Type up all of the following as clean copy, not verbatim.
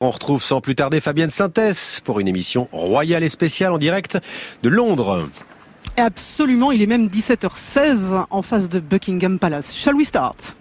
On retrouve sans plus tarder Fabienne Synthès pour une émission royale et spéciale en direct de Londres. Absolument, il est même 17h16 en face de Buckingham Palace. Shall we start?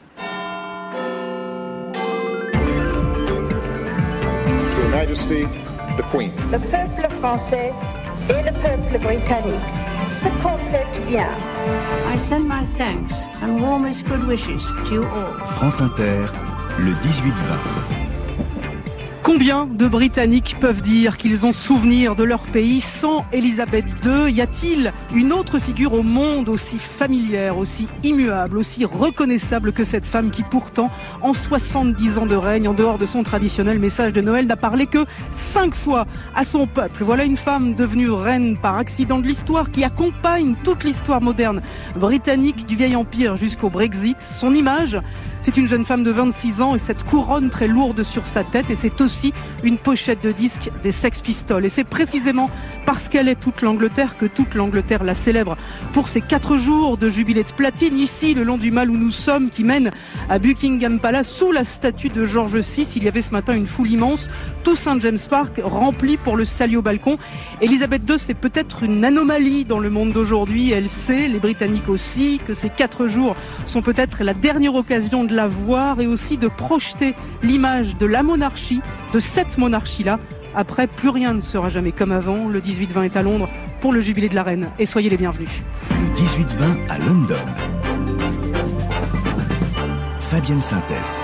Your Majesty, the Queen. Le peuple français et le peuple britannique se complètent bien. I send my thanks and warmest good wishes to you all. France Inter, le 18-20. Combien de Britanniques peuvent dire qu'ils ont souvenir de leur pays sans Elisabeth II? Y a-t-il une autre figure au monde aussi familière, aussi immuable, aussi reconnaissable que cette femme qui pourtant, en 70 ans de règne, en dehors de son traditionnel message de Noël, n'a parlé que 5 fois à son peuple? Voilà une femme devenue reine par accident de l'histoire qui accompagne toute l'histoire moderne britannique du vieil empire jusqu'au Brexit. Son image, c'est une jeune femme de 26 ans et cette couronne très lourde sur sa tête, et c'est aussi une pochette de disque des Sex Pistols. Et c'est précisément parce qu'elle est toute l'Angleterre que toute l'Angleterre la célèbre pour ses 4 jours de jubilé de platine ici, le long du mall où nous sommes, qui mène à Buckingham Palace sous la statue de George VI. Il y avait ce matin une foule immense, tout St James Park rempli pour le salut au balcon. Elisabeth II, c'est peut-être une anomalie dans le monde d'aujourd'hui. Elle sait, les Britanniques aussi, que ces 4 jours sont peut-être la dernière occasion de la voir et aussi de projeter l'image de la monarchie, de cette monarchie-là. Après, plus rien ne sera jamais comme avant. Le 18-20 est à Londres pour le jubilé de la reine. Et soyez les bienvenus. Le 18-20 à London. Fabienne Synthès.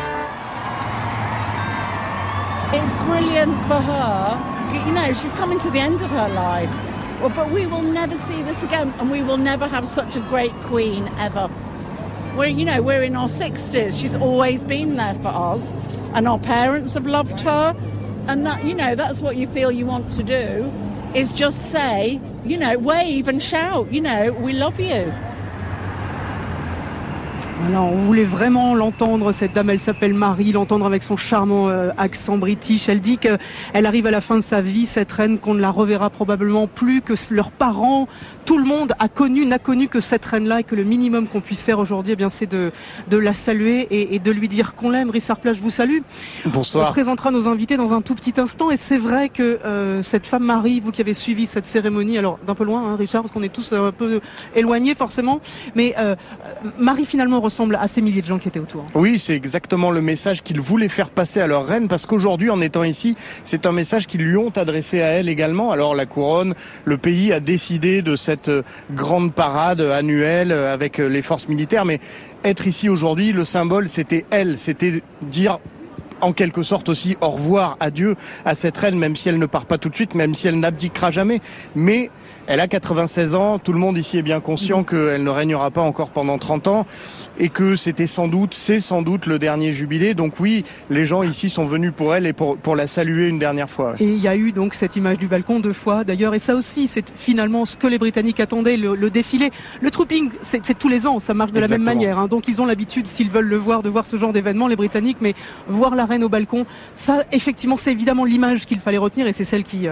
It's brilliant for her. You know, she's coming to the end of her life. Well, but we will never see this again, and we will never have such a great queen ever. We're in our 60s. She's always been there for us, and our parents have loved her. And that, that's what you feel you want to do, is just say, wave and shout, we love you. Voilà, on voulait vraiment l'entendre, cette dame, elle s'appelle Marie, l'entendre avec son charmant accent british. Elle dit qu'elle arrive à la fin de sa vie, cette reine, qu'on ne la reverra probablement plus, que leurs parents, tout le monde n'a connu que cette reine-là, et que le minimum qu'on puisse faire aujourd'hui, c'est de la saluer et de lui dire qu'on l'aime. Richard Plage vous salue. Bonsoir. On présentera nos invités dans un tout petit instant, et c'est vrai que cette femme Marie, vous qui avez suivi cette cérémonie, alors d'un peu loin, Richard, parce qu'on est tous un peu éloignés forcément, mais Marie finalement ressemble à ces milliers de gens qui étaient autour. Oui, c'est exactement le message qu'ils voulaient faire passer à leur reine, parce qu'aujourd'hui, en étant ici, c'est un message qu'ils lui ont adressé à elle également. Alors la couronne, le pays a décidé de cette grande parade annuelle avec les forces militaires, mais être ici aujourd'hui, le symbole, c'était elle, c'était dire en quelque sorte aussi au revoir, adieu à cette reine, même si elle ne part pas tout de suite, même si elle n'abdiquera jamais, mais elle a 96 ans, tout le monde ici est bien conscient qu'elle ne régnera pas encore pendant 30 ans et que c'est sans doute le dernier jubilé. Donc oui, les gens ici sont venus pour elle et pour la saluer une dernière fois. Et il y a eu donc cette image du balcon 2 fois d'ailleurs, et ça aussi c'est finalement ce que les Britanniques attendaient, le défilé. Le trooping, c'est tous les ans, ça marche de la même manière, donc ils ont l'habitude, s'ils veulent le voir, de voir ce genre d'événement, les Britanniques, mais voir la reine au balcon, ça effectivement c'est évidemment l'image qu'il fallait retenir, et c'est celle qu'ils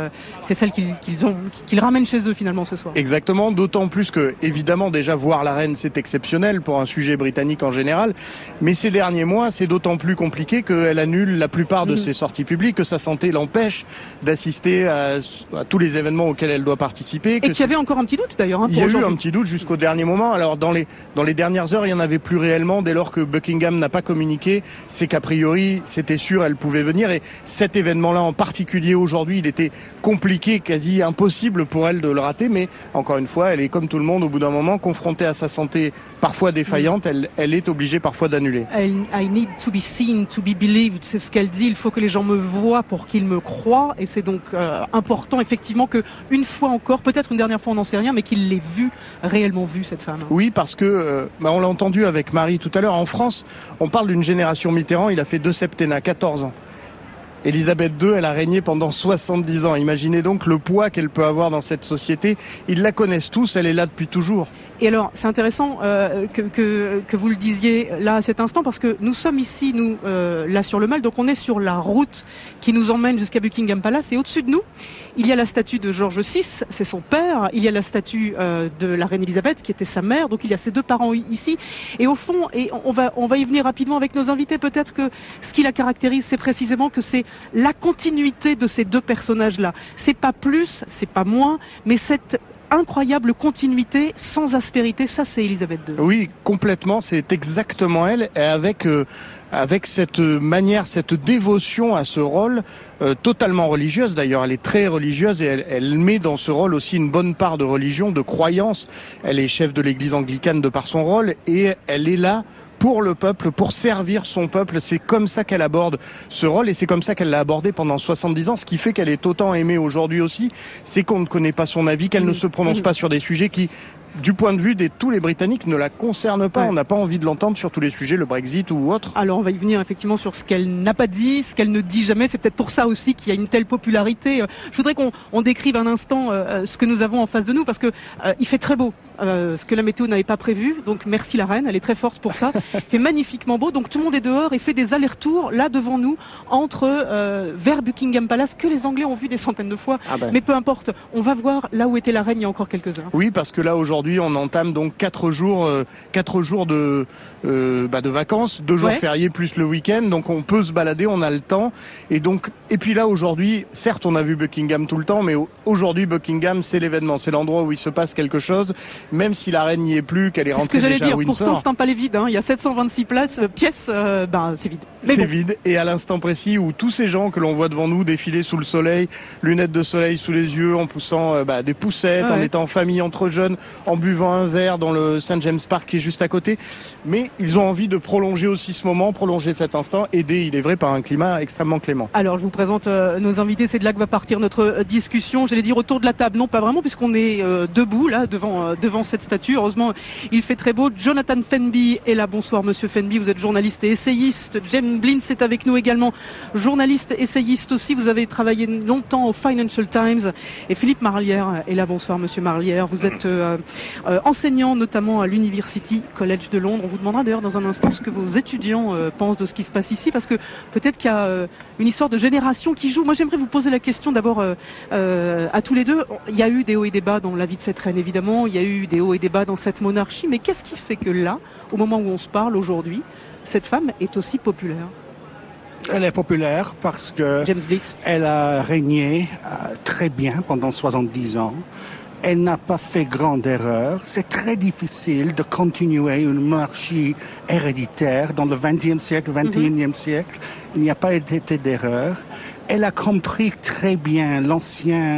ramènent chez eux finalement ce soir. Exactement, d'autant plus que évidemment déjà voir la reine c'est exceptionnel pour un sujet britannique en général, mais ces derniers mois c'est d'autant plus compliqué qu'elle annule la plupart de ses sorties publiques, que sa santé l'empêche d'assister à tous les événements auxquels elle doit participer. Et qu'il y avait encore un petit doute d'ailleurs. Il y a eu un petit doute jusqu'au dernier moment. Alors dans les dernières heures il n'y en avait plus réellement, dès lors que Buckingham n'a pas communiqué, c'est qu'a priori c'était sûr elle pouvait venir, et cet événement-là en particulier aujourd'hui il était compliqué, quasi impossible pour elle de le rater, mais encore une fois elle est comme tout le monde au bout d'un moment confrontée à sa santé parfois défaillante, elle est obligée parfois d'annuler. I need to be seen, to be believed, c'est ce qu'elle dit, il faut que les gens me voient pour qu'ils me croient, et c'est donc important effectivement que une fois encore, peut-être une dernière fois on n'en sait rien, mais qu'il l'ait réellement vue cette femme. Oui, parce que on l'a entendu avec Marie tout à l'heure, en France on parle d'une génération Mitterrand, il a fait 2 septennats, 14 ans. Elisabeth II, elle a régné pendant 70 ans. Imaginez donc le poids qu'elle peut avoir dans cette société. Ils la connaissent tous, elle est là depuis toujours. Et alors, c'est intéressant que vous le disiez là à cet instant, parce que nous sommes ici, là sur le Mall, donc on est sur la route qui nous emmène jusqu'à Buckingham Palace, et au-dessus de nous, il y a la statue de George VI, c'est son père, il y a la statue de la reine Elisabeth, qui était sa mère, donc il y a ces 2 parents ici, et au fond, et on va y venir rapidement avec nos invités, peut-être que ce qui la caractérise, c'est précisément que c'est la continuité de ces deux personnages-là. C'est pas plus, c'est pas moins, mais cette incroyable continuité sans aspérité, ça c'est Elisabeth II. Oui, complètement, c'est exactement elle, et avec cette manière, cette dévotion à ce rôle, totalement religieuse d'ailleurs, elle est très religieuse et elle met dans ce rôle aussi une bonne part de religion, de croyance. Elle est chef de l'église anglicane de par son rôle et elle est là pour le peuple, pour servir son peuple. C'est comme ça qu'elle aborde ce rôle et c'est comme ça qu'elle l'a abordé pendant 70 ans. Ce qui fait qu'elle est autant aimée aujourd'hui aussi, c'est qu'on ne connaît pas son avis, qu'elle ne se prononce pas sur des sujets qui, du point de vue de tous les Britanniques, ne la concernent pas. Ouais. On n'a pas envie de l'entendre sur tous les sujets, le Brexit ou autre. Alors on va y venir effectivement sur ce qu'elle n'a pas dit, ce qu'elle ne dit jamais. C'est peut-être pour ça aussi qu'il y a une telle popularité. Je voudrais qu'on décrive un instant ce que nous avons en face de nous parce que il fait très beau. Ce que la météo n'avait pas prévu, donc merci la reine, elle est très forte pour ça. Il fait magnifiquement beau, donc tout le monde est dehors et fait des allers-retours là devant nous entre vers Buckingham Palace que les Anglais ont vu des centaines de fois. Mais peu importe, on va voir là où était la reine il y a encore quelques heures. Oui, parce que là aujourd'hui on entame donc 4 jours de vacances, 2 jours fériés plus le week-end, donc on peut se balader, on a le temps et puis là aujourd'hui, certes on a vu Buckingham tout le temps, mais aujourd'hui Buckingham c'est l'événement, c'est l'endroit où il se passe quelque chose. Même si la reine n'y est plus, qu'elle est rentrée déjà à Windsor. C'est ce que j'allais dire. Pourtant, c'est un palais vide. Il y a 726 pièces. C'est vide. C'est vide. Et à l'instant précis où tous ces gens que l'on voit devant nous défiler sous le soleil, lunettes de soleil sous les yeux, en poussant des poussettes, en étant en famille entre jeunes, en buvant un verre dans le St. James Park qui est juste à côté. Mais ils ont envie de prolonger aussi ce moment, prolonger cet instant, aidé, il est vrai, par un climat extrêmement clément. Alors, je vous présente nos invités. C'est de là que va partir notre discussion. J'allais dire autour de la table. Non, pas vraiment, puisqu'on est debout là devant cette statue. Heureusement, il fait très beau. Jonathan Fenby est là. Bonsoir, monsieur Fenby. Vous êtes journaliste et essayiste. Jem Blins est avec nous également. Journaliste, essayiste aussi. Vous avez travaillé longtemps au Financial Times. Et Philippe Marlière est là. Bonsoir, monsieur Marlière. Vous êtes enseignant notamment à l'University College de Londres. On vous demandera d'ailleurs dans un instant ce que vos étudiants pensent de ce qui se passe ici, parce que peut-être qu'il y a une histoire de génération qui joue. Moi, j'aimerais vous poser la question d'abord à tous les deux. Il y a eu des hauts et des bas dans la vie de cette reine, évidemment. Il y a eu des hauts et des bas dans cette monarchie. Mais qu'est-ce qui fait que là, au moment où on se parle aujourd'hui, cette femme est aussi populaire ? Elle est populaire parce que elle a régné très bien pendant 70 ans. Elle n'a pas fait grande erreur. C'est très difficile de continuer une monarchie héréditaire dans le XXe siècle, XXIe siècle. Il n'y a pas été d'erreur. Elle a compris très bien l'ancien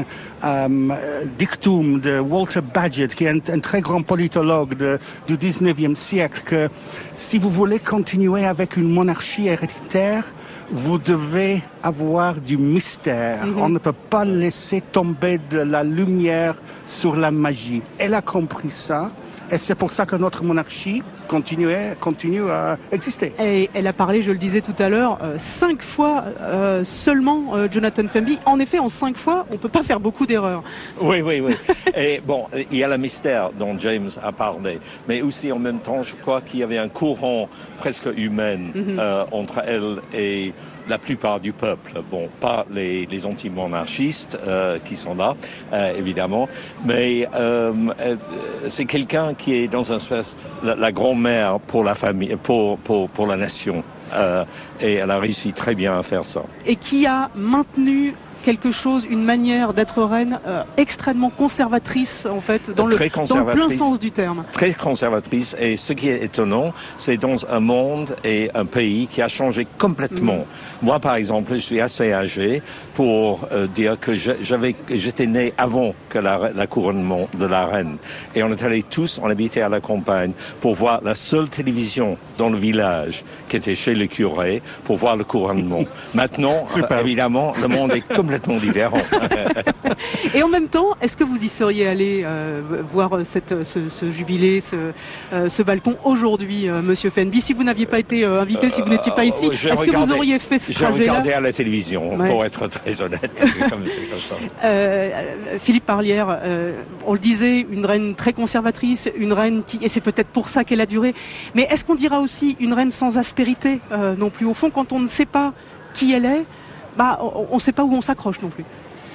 dictum de Walter Bagehot, qui est un très grand politologue du XIXe siècle, que si vous voulez continuer avec une monarchie héréditaire, vous devez avoir du mystère. On ne peut pas laisser tomber de la lumière sur la magie. Elle a compris ça. Et c'est pour ça que notre monarchie continue à exister. Et elle a parlé, je le disais tout à l'heure, 5 fois seulement, Jonathan Fenby. En effet, en 5 fois, on ne peut pas faire beaucoup d'erreurs. Oui. Et bon, il y a le mystère dont James a parlé. Mais aussi, en même temps, je crois qu'il y avait un courant presque humain entre elle et la plupart du peuple. Bon, pas les anti-monarchistes qui sont là, évidemment. Mais c'est quelqu'un qui est dans un espèce la grand-mère pour la famille, pour la nation. Et elle a réussi très bien à faire ça. Et qui a maintenu quelque chose, une manière d'être reine extrêmement conservatrice, en fait, dans le plein sens du terme. Très conservatrice. Et ce qui est étonnant, c'est dans un monde et un pays qui a changé complètement. Moi, par exemple, je suis assez âgé pour dire que j'étais né avant que la couronnement de la reine. Et on est allés tous, on habitait à la campagne, pour voir la seule télévision dans le village, qui était chez le curé, pour voir le couronnement. Maintenant, évidemment, le monde est complètement différent. Et en même temps, est-ce que vous y seriez allé voir ce jubilé, ce balcon aujourd'hui, monsieur Fenby, si vous n'aviez pas été invité, si vous n'étiez pas ici, est-ce que vous auriez fait ce trajet-là ? J'ai regardé à la télévision, pour être très honnête. comme ça. Philippe Marlière, on le disait, une reine très conservatrice, une reine qui, et c'est peut-être pour ça qu'elle a duré, mais est-ce qu'on dira aussi une reine sans aspérité non plus ? Au fond, quand on ne sait pas qui elle est, on ne sait pas où on s'accroche non plus.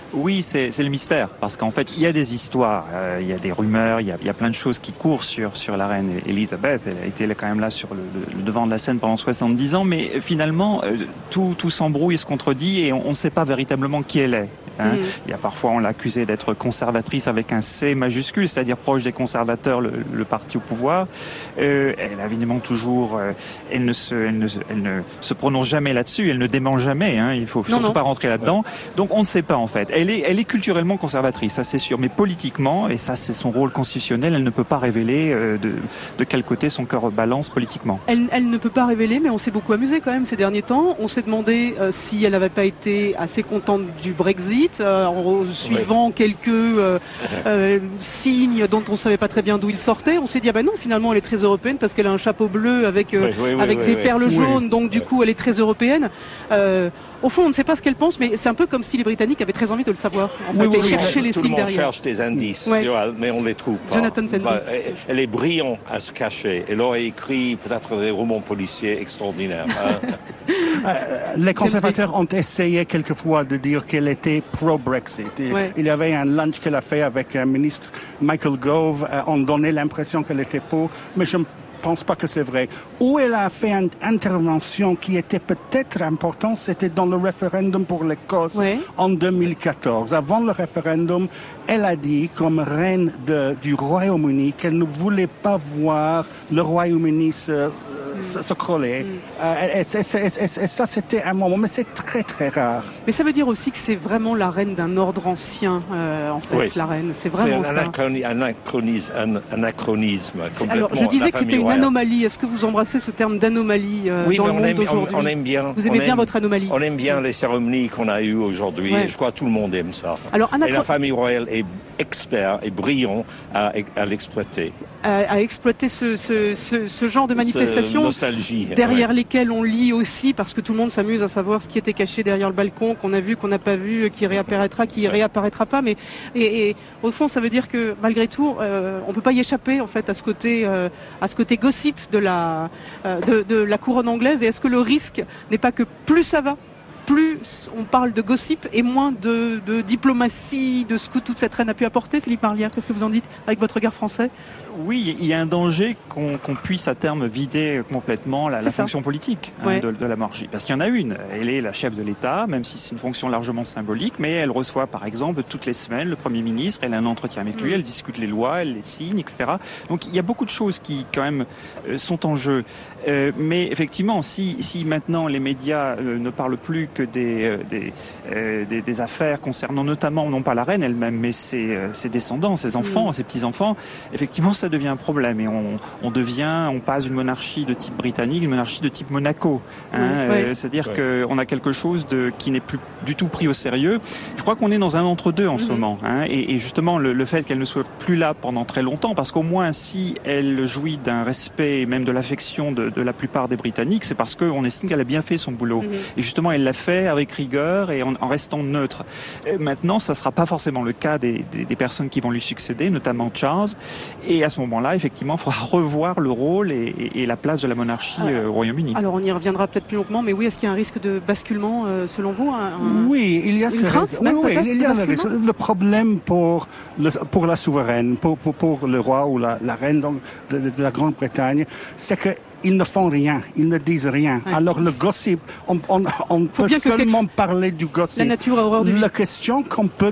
Oui, c'est le mystère, parce qu'en fait, il y a des histoires, il y a des rumeurs, il y a plein de choses qui courent sur la reine Elisabeth. Elle a été quand même là sur le devant de la scène pendant 70 ans, mais finalement, tout s'embrouille, se contredit, et on ne sait pas véritablement qui elle est. Il y a parfois, on l'a accusée d'être conservatrice avec un C majuscule, c'est-à-dire proche des conservateurs, le parti au pouvoir. Elle a évidemment toujours, elle ne se prononce jamais là-dessus, elle ne dément jamais. Il faut surtout pas rentrer là-dedans. Donc on ne sait pas en fait. Elle est culturellement conservatrice, ça c'est sûr, mais politiquement, et ça c'est son rôle constitutionnel, elle ne peut pas révéler de quel côté son cœur balance politiquement. Elle ne peut pas révéler, mais on s'est beaucoup amusé quand même ces derniers temps. On s'est demandé si elle n'avait pas été assez contente du Brexit. En suivant quelques signes dont on ne savait pas très bien d'où ils sortaient, on s'est dit non, finalement elle est très européenne parce qu'elle a un chapeau bleu avec des perles jaunes, donc du coup elle est très européenne. Au fond, on ne sait pas ce qu'elle pense, mais c'est un peu comme si les Britanniques avaient très envie de le savoir. Et chercher les signes derrière. Tout le monde cherche des indices, mais on ne les trouve pas. Jonathan Fenwick. Elle est brillante à se cacher. Elle aurait écrit peut-être des romans policiers extraordinaires. Les conservateurs ont essayé quelquefois de dire qu'elle était pro-Brexit. Il y avait un lunch qu'elle a fait avec un ministre, Michael Gove. On donnait l'impression qu'elle était pour, mais je ne pense pas que c'est vrai. Où elle a fait une intervention qui était peut-être importante, c'était dans le référendum pour l'Écosse en 2014. Avant le référendum, elle a dit, comme reine du Royaume-Uni, qu'elle ne voulait pas voir le Royaume-Uni se croller. Et ça, c'était un moment, mais c'est très, très rare. Mais ça veut dire aussi que c'est vraiment la reine d'un ordre ancien, en fait, la reine. C'est vraiment ça. Un anachronisme. Alors, je disais que c'était une anomalie. Est-ce que vous embrassez ce terme d'anomalie dans le monde d'aujourd'hui? On aime bien. Vous aimez bien votre anomalie? On aime bien les cérémonies qu'on a eues aujourd'hui. Et je crois que tout le monde aime ça. Alors, et la famille royale est expert et brillant à l'exploiter. À exploiter ce genre de manifestations nostalgie, derrière lesquelles on lit aussi, parce que tout le monde s'amuse à savoir ce qui était caché derrière le balcon, qu'on a vu, qu'on n'a pas vu, qui réapparaîtra, qui réapparaîtra pas. Mais et au fond, ça veut dire que malgré tout, on peut pas y échapper en fait à ce côté gossip de la couronne anglaise. Et est-ce que le risque n'est pas que plus ça va, plus on parle de gossip et moins de diplomatie, de ce que toute cette reine a pu apporter? Philippe Marlière, qu'est-ce que vous en dites avec votre regard français? Oui, il y a un danger qu'on puisse à terme vider complètement la fonction politique de la monarchie. Parce qu'il y en a une. Elle est la chef de l'État, même si c'est une fonction largement symbolique, mais elle reçoit par exemple toutes les semaines le Premier ministre, elle a un entretien avec lui, elle discute les lois, elle les signe, etc. Donc il y a beaucoup de choses qui quand même sont en jeu. Mais effectivement, si maintenant les médias ne parlent plus que des affaires concernant notamment, non pas la reine elle-même, mais ses descendants, ses enfants, ses petits-enfants, effectivement ça devient un problème et on passe d'une monarchie de type britannique, une monarchie de type Monaco. C'est-à-dire qu'on a quelque chose qui n'est plus du tout pris au sérieux. Je crois qu'on est dans un entre-deux en ce moment. Et justement, le fait qu'elle ne soit plus là pendant très longtemps, parce qu'au moins si elle jouit d'un respect et même de l'affection de la plupart des Britanniques, c'est parce qu'on estime qu'elle a bien fait son boulot. Et justement, elle l'a fait avec rigueur et en restant neutre. Maintenant, ça ne sera pas forcément le cas des personnes qui vont lui succéder, notamment Charles. Et à ce moment-là, effectivement, il faudra revoir le rôle et la place de la monarchie au Royaume-Uni. Alors, on y reviendra peut-être plus longuement, mais oui, est-ce qu'il y a un risque de basculement, selon vous? Oui, il y a il y a le problème pour la souveraine, pour le roi ou la reine de la Grande-Bretagne, c'est que ils ne font rien, ils ne disent rien. Alors le gossip, on peut seulement parler du gossip. La nature a horreur de lui. La question qu'on peut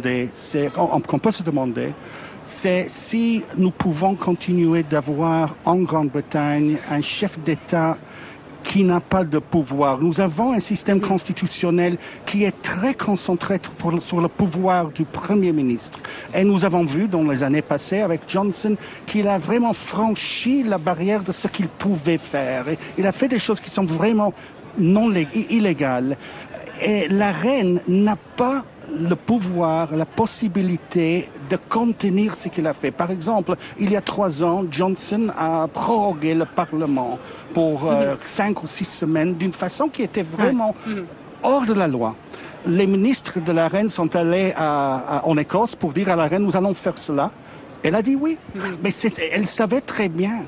se demander, c'est si nous pouvons continuer d'avoir en Grande-Bretagne un chef d'État qui n'a pas de pouvoir. Nous avons un système constitutionnel qui est très concentré sur le pouvoir du Premier ministre. Et nous avons vu dans les années passées avec Johnson qu'il a vraiment franchi la barrière de ce qu'il pouvait faire. Et il a fait des choses qui sont vraiment illégales. Et la reine n'a pas le pouvoir, la possibilité de contenir ce qu'il a fait. Par exemple, il y a 3 ans, Johnson a prorogué le Parlement pour 5 ou 6 semaines d'une façon qui était vraiment hors de la loi. Les ministres de la reine sont allés en Écosse pour dire à la reine, nous allons faire cela. Elle a dit oui. Mais elle savait très bien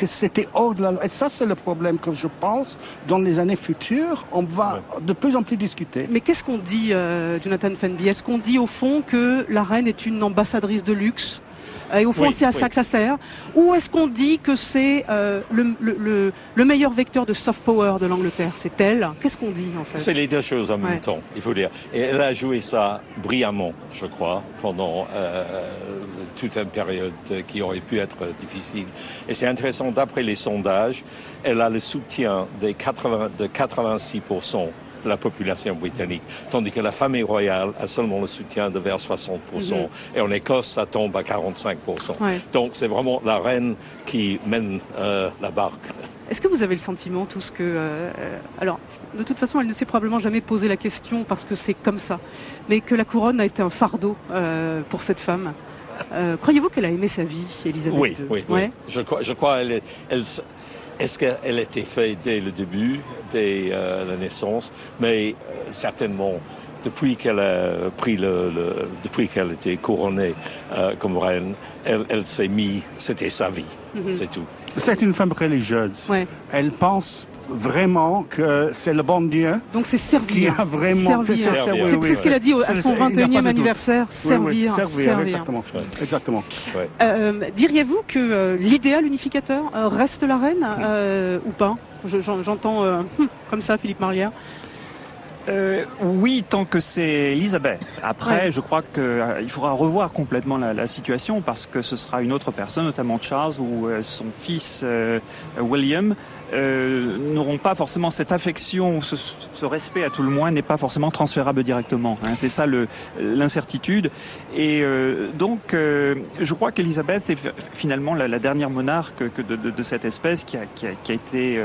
que c'était hors de la loi. Et ça, c'est le problème que je pense, dans les années futures, on va de plus en plus discuter. Mais qu'est-ce qu'on dit, Jonathan Fenby? Est-ce qu'on dit au fond que la reine est une ambassadrice de luxe? Et au fond, c'est à ça que ça sert. Ou est-ce qu'on dit que c'est le meilleur vecteur de soft power de l'Angleterre? C'est elle? Qu'est-ce qu'on dit, en fait? C'est les deux choses en même temps, il faut dire. Et elle a joué ça brillamment, je crois, pendant toute une période qui aurait pu être difficile. Et c'est intéressant, d'après les sondages, elle a le soutien de 86% de la population britannique, tandis que la famille royale a seulement le soutien de vers 60%. Et en Écosse, ça tombe à 45%. Donc c'est vraiment la reine qui mène la barque. Est-ce que vous avez le sentiment tous que... alors, de toute façon, elle ne s'est probablement jamais posé la question parce que c'est comme ça, mais que la couronne a été un fardeau pour cette femme. Croyez-vous qu'elle a aimé sa vie, Elisabeth II? Oui. Je crois est-ce qu'elle était faite dès le début, dès la naissance, mais certainement depuis qu'elle a pris depuis qu'elle était couronnée comme reine, elle s'est mise, c'était sa vie, c'est tout. C'est une femme religieuse. Elle pense vraiment que c'est le bon Dieu. Donc c'est servir. Qui a vraiment servir. C'est ce qu'il a dit à son 21e anniversaire. Servir. Exactement. Diriez-vous que l'idéal unificateur reste la reine ou pas? J'entends comme ça Philippe Marlière. Oui, tant que c'est Elisabeth. Après, je crois qu'il faudra revoir complètement la situation parce que ce sera une autre personne, notamment Charles ou son fils William, n'auront pas forcément cette affection, ce respect à tout le moins n'est pas forcément transférable directement. C'est ça l'incertitude. Et donc, je crois qu'Elisabeth est finalement la dernière monarque de cette espèce qui est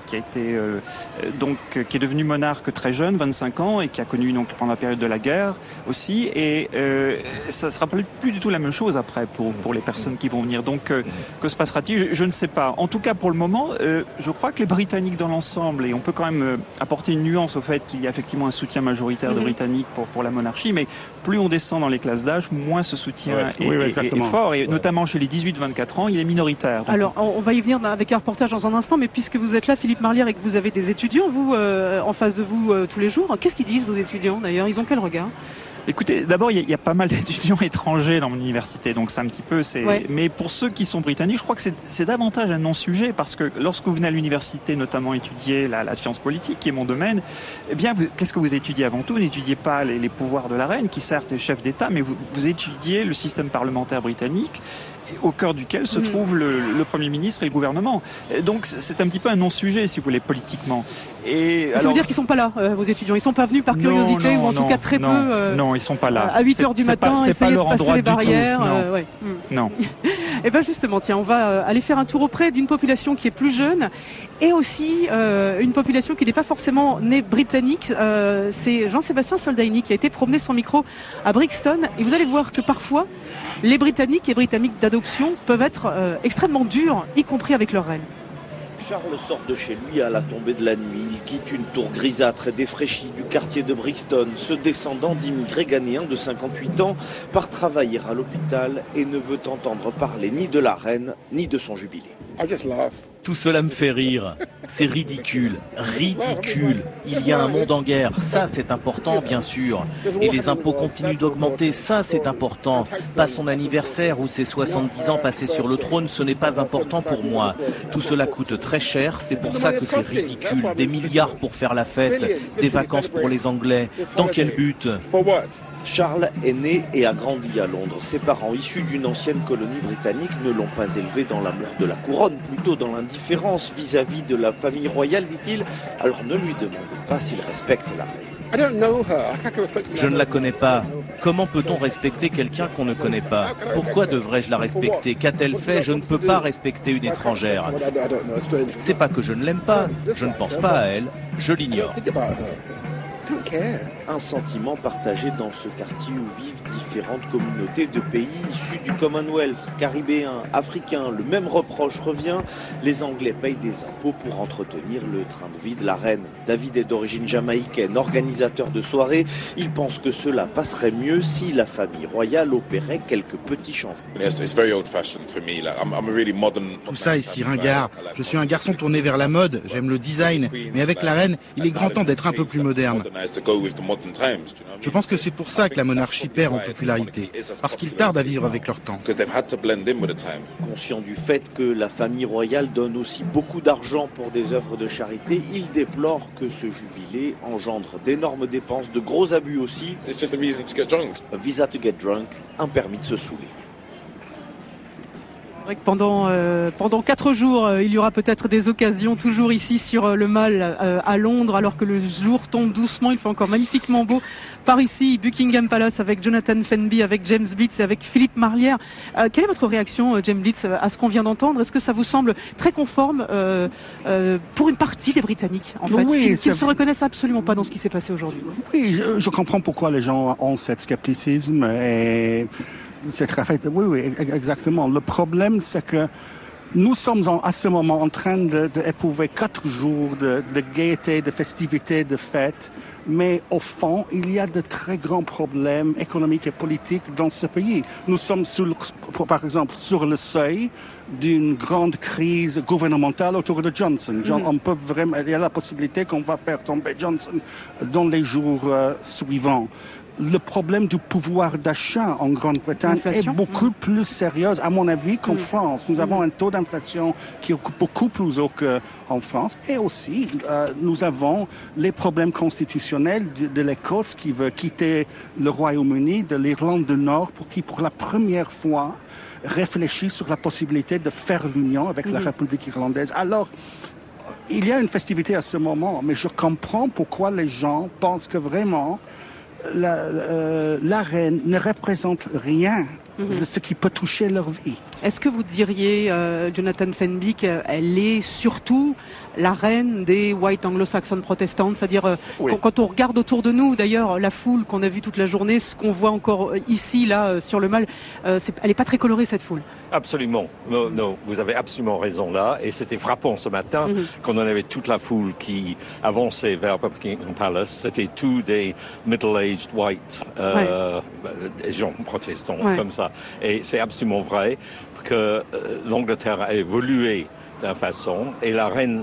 devenue monarque très jeune, 25 ans, et qui a connu donc pendant la période de la guerre aussi. Et ça sera plus du tout la même chose après pour les personnes qui vont venir. Donc, que se passera-t-il? Je ne sais pas. En tout cas, pour le moment, je crois que les Britanniques dans l'ensemble, et on peut quand même apporter une nuance au fait qu'il y a effectivement un soutien majoritaire de Britanniques pour la monarchie, mais plus on descend dans les classes d'âge, moins ce soutien est fort, et notamment chez les 18-24 ans, il est minoritaire. Donc... Alors, on va y venir avec un reportage dans un instant, mais puisque vous êtes là, Philippe Marlière, et que vous avez des étudiants, vous, en face de vous tous les jours, qu'est-ce qu'ils disent, vos étudiants, d'ailleurs? Ils ont quel regard? Écoutez, d'abord, il y a pas mal d'étudiants étrangers dans mon université, donc c'est un petit peu... Mais pour ceux qui sont britanniques, je crois que c'est davantage un non-sujet, parce que lorsque vous venez à l'université, notamment étudier la science politique, qui est mon domaine, eh bien, qu'est-ce que vous étudiez avant tout? Vous n'étudiez pas les pouvoirs de la reine, qui certes est chef d'État, mais vous étudiez le système parlementaire britannique, au cœur duquel se trouve le Premier ministre et le gouvernement. Donc c'est un petit peu un non-sujet, si vous voulez, politiquement. Ça veut dire qu'ils sont pas là, vos étudiants? Ils sont pas venus par curiosité, ou en tout cas très peu... Non, ils sont pas là. À 8h du matin, essayer de passer les barrières. Non. Et bien justement, tiens, on va aller faire un tour auprès d'une population qui est plus jeune, et aussi une population qui n'est pas forcément née britannique. C'est Jean-Sébastien Soldaini qui a été promener son micro à Brixton, et vous allez voir que parfois, les Britanniques et Britanniques d'adoption peuvent être extrêmement durs, y compris avec leur reine. Charles sort de chez lui à la tombée de la nuit. Il quitte une tour grisâtre et défraîchie du quartier de Brixton. Ce descendant d'immigrés ghanéens de 58 ans part travailler à l'hôpital et ne veut entendre parler ni de la reine ni de son jubilé. Tout cela me fait rire. C'est ridicule. Il y a un monde en guerre, ça c'est important bien sûr. Et les impôts continuent d'augmenter, ça c'est important. Pas son anniversaire ou ses 70 ans passés sur le trône, ce n'est pas important pour moi. Tout cela coûte très cher, c'est pour ça que c'est ridicule. Des milliards pour faire la fête, des vacances pour les Anglais. Dans quel but ? Charles est né et a grandi à Londres. Ses parents, issus d'une ancienne colonie britannique, ne l'ont pas élevé dans l'amour de la couronne, plutôt dans l'indifférence vis-à-vis de la famille royale, dit-il. Alors ne lui demandez pas s'il respecte la reine. Je ne la connais pas. Comment peut-on respecter quelqu'un qu'on ne connaît pas? Pourquoi devrais-je la respecter? Qu'a-t-elle fait? Je ne peux pas respecter une étrangère. C'est pas que je ne l'aime pas. Je ne pense pas à elle. Je l'ignore. Un sentiment partagé dans ce quartier où vivent différentes communautés de pays issus du Commonwealth, caribéens, africains. Le même reproche revient, les Anglais payent des impôts pour entretenir le train de vie de la reine. David est d'origine jamaïcaine, organisateur de soirées. Il pense que cela passerait mieux si la famille royale opérait quelques petits changements. Tout ça est si ringard. Je suis un garçon tourné vers la mode, j'aime le design, mais avec la reine, il est grand temps d'être un peu plus moderne. Je pense que c'est pour ça que la monarchie perd en popularité, parce qu'ils tardent à vivre avec leur temps. Conscient du fait que la famille royale donne aussi beaucoup d'argent pour des œuvres de charité, il déplore que ce jubilé engendre d'énormes dépenses, de gros abus aussi. A visa to get drunk, un permis de se saouler. C'est vrai que pendant 4 jours, il y aura peut-être des occasions, toujours ici sur le Mall à Londres, alors que le jour tombe doucement. Il fait encore magnifiquement beau. Par ici, Buckingham Palace avec Jonathan Fenby, avec James Blitz et avec Philippe Marlière. Quelle est votre réaction, James Blitz, à ce qu'on vient d'entendre? Est-ce que ça vous semble très conforme pour une partie des Britanniques, en fait, qui ne se reconnaissent absolument pas dans ce qui s'est passé aujourd'hui? Oui, je comprends pourquoi les gens ont ce scepticisme et... C'est très fait. Oui, exactement. Le problème, c'est que nous sommes à ce moment en train d'éprouver 4 jours de gaieté, de festivités, de fêtes. Mais au fond, il y a de très grands problèmes économiques et politiques dans ce pays. Nous sommes, par exemple, sur le seuil d'une grande crise gouvernementale autour de Johnson. On peut vraiment, il y a la possibilité qu'on va faire tomber Johnson dans les jours suivants. Le problème du pouvoir d'achat en Grande-Bretagne est beaucoup plus sérieux, à mon avis, qu'en France. Nous avons un taux d'inflation qui est beaucoup plus haut qu'en France. Et aussi, nous avons les problèmes constitutionnels de l'Écosse qui veut quitter le Royaume-Uni, de l'Irlande du Nord, qui, pour la première fois, réfléchit sur la possibilité de faire l'union avec la République irlandaise. Alors, il y a une festivité à ce moment, mais je comprends pourquoi les gens pensent que vraiment... La reine ne représente rien de ce qui peut toucher leur vie. Est-ce que vous diriez, Jonathan Fenby, qu'elle est surtout la reine des white anglo-saxons protestants, c'est-à-dire quand on regarde autour de nous, d'ailleurs, la foule qu'on a vue toute la journée, ce qu'on voit encore ici, là, sur le Mall, elle n'est pas très colorée, cette foule. Absolument. Non, vous avez absolument raison là. Et c'était frappant ce matin, quand on avait toute la foule qui avançait vers Buckingham Palace. C'était tous des middle-aged white, des gens protestants comme ça. Et c'est absolument vrai que l'Angleterre a évolué d'une façon, et la reine,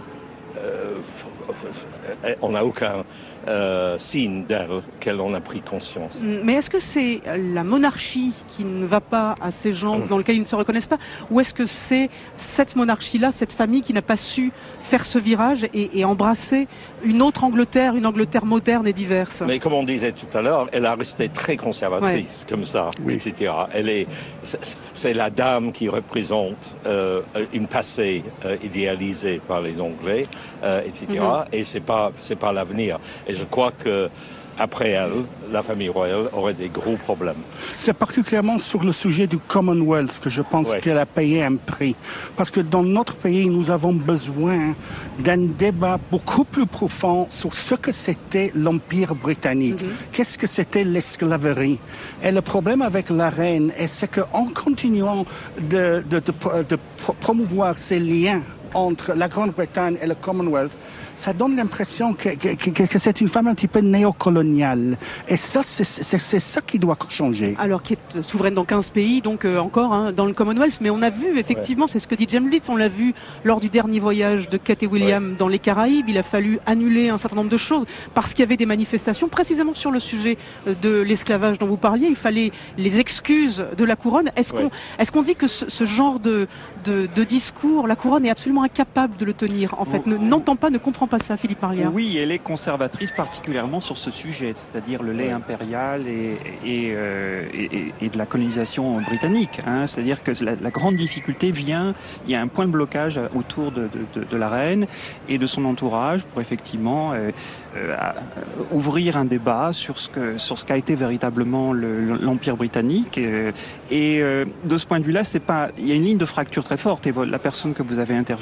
on n'a aucun signe d'elle qu'elle en a pris conscience. Mais est-ce que c'est la monarchie qui ne va pas à ces gens dans lesquels ils ne se reconnaissent pas, ou est-ce que c'est cette monarchie-là, cette famille qui n'a pas su faire ce virage et embrasser une autre Angleterre, une Angleterre moderne et diverse? Mais comme on disait tout à l'heure, elle a resté très conservatrice, comme ça, etc. C'est la dame qui représente une passé idéalisée par les Anglais, etc. Et c'est pas l'avenir. Et je crois que après elle, la famille royale aurait des gros problèmes. C'est particulièrement sur le sujet du Commonwealth que je pense qu'elle a payé un prix. Parce que dans notre pays, nous avons besoin d'un débat beaucoup plus profond sur ce que c'était l'Empire britannique. Qu'est-ce que c'était l'esclaverie? Et le problème avec la reine, c'est qu'en continuant de promouvoir ces liens entre la Grande-Bretagne et le Commonwealth, ça donne l'impression que c'est une femme un petit peu néocoloniale. Et ça, c'est ça qui doit changer. Alors, qui est souveraine dans 15 pays, donc encore dans le Commonwealth. Mais on a vu, effectivement, c'est ce que dit James Blitz, on l'a vu lors du dernier voyage de Kate et William dans les Caraïbes. Il a fallu annuler un certain nombre de choses parce qu'il y avait des manifestations, précisément sur le sujet de l'esclavage dont vous parliez. Il fallait les excuses de la couronne. Est-ce qu'on dit que ce genre de discours, la couronne est absolument incapable de le tenir, en fait, n'entend pas, ne comprend pas ça, Philippe Marlière? Oui, elle est conservatrice particulièrement sur ce sujet, c'est-à-dire le lait impérial et de la colonisation britannique. C'est-à-dire que la grande difficulté vient, il y a un point de blocage autour de la reine et de son entourage pour effectivement ouvrir un débat sur ce qu'a été véritablement l'Empire britannique. Et de ce point de vue-là, il y a une ligne de fracture très forte. Et la personne que vous avez interviewée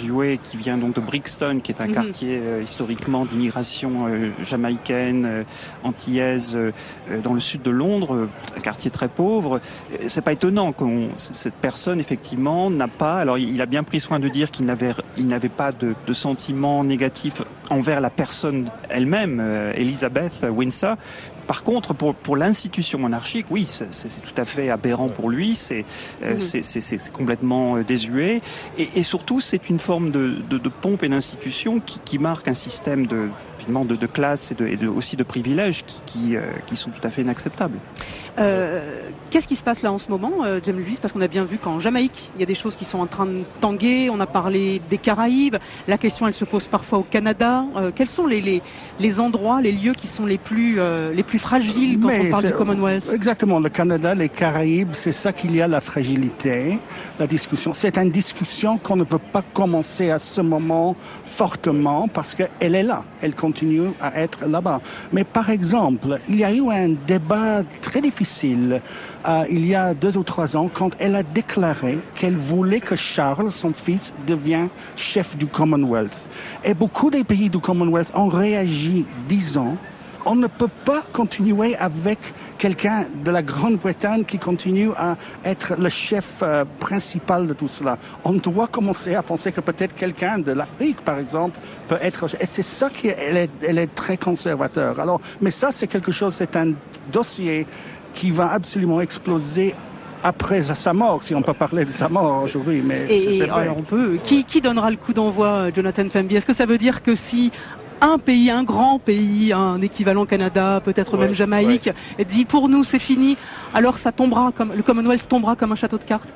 désuet, qui vient donc de Brixton, qui est un quartier historiquement d'immigration jamaïcaine, antillaise, dans le sud de Londres, un quartier très pauvre. C'est pas étonnant que cette personne, effectivement, n'a pas... Alors, il a bien pris soin de dire qu'il n'avait pas de sentiments négatifs envers la personne elle-même, Elizabeth Windsor. Par contre, pour l'institution monarchique, oui, c'est tout à fait aberrant pour lui, c'est complètement désuet, et surtout c'est une forme de pompe et d'institution qui marque un système de classe et aussi de privilèges qui sont tout à fait inacceptables. Qu'est-ce qui se passe là en ce moment, James Lewis? Parce qu'on a bien vu qu'en Jamaïque, il y a des choses qui sont en train de tanguer. On a parlé des Caraïbes. La question, elle se pose parfois au Canada. Quels sont les endroits, les lieux qui sont les plus fragiles quand on parle du Commonwealth? Exactement. Le Canada, les Caraïbes, c'est ça qu'il y a la fragilité, la discussion. C'est une discussion qu'on ne peut pas commencer à ce moment fortement parce qu'elle est là. Elle continue à être là-bas. Mais par exemple, il y a eu un débat très difficile il y a 2 ou 3 ans quand elle a déclaré qu'elle voulait que Charles, son fils, devienne chef du Commonwealth. Et beaucoup des pays du Commonwealth ont réagi disant on ne peut pas continuer avec quelqu'un de la Grande-Bretagne qui continue à être le chef principal de tout cela. On doit commencer à penser que peut-être quelqu'un de l'Afrique, par exemple, peut être... Et c'est ça elle est très conservateur. Alors, mais ça, c'est quelque chose, c'est un dossier qui va absolument exploser après sa mort, si on peut parler de sa mort aujourd'hui, mais c'est vrai. Alors on peut. Qui donnera le coup d'envoi, Jonathan Femby? Est-ce que ça veut dire que si un pays, un grand pays, un équivalent Canada, peut-être même Jamaïque, dit pour nous c'est fini, alors ça tombera comme le Commonwealth tombera comme un château de cartes?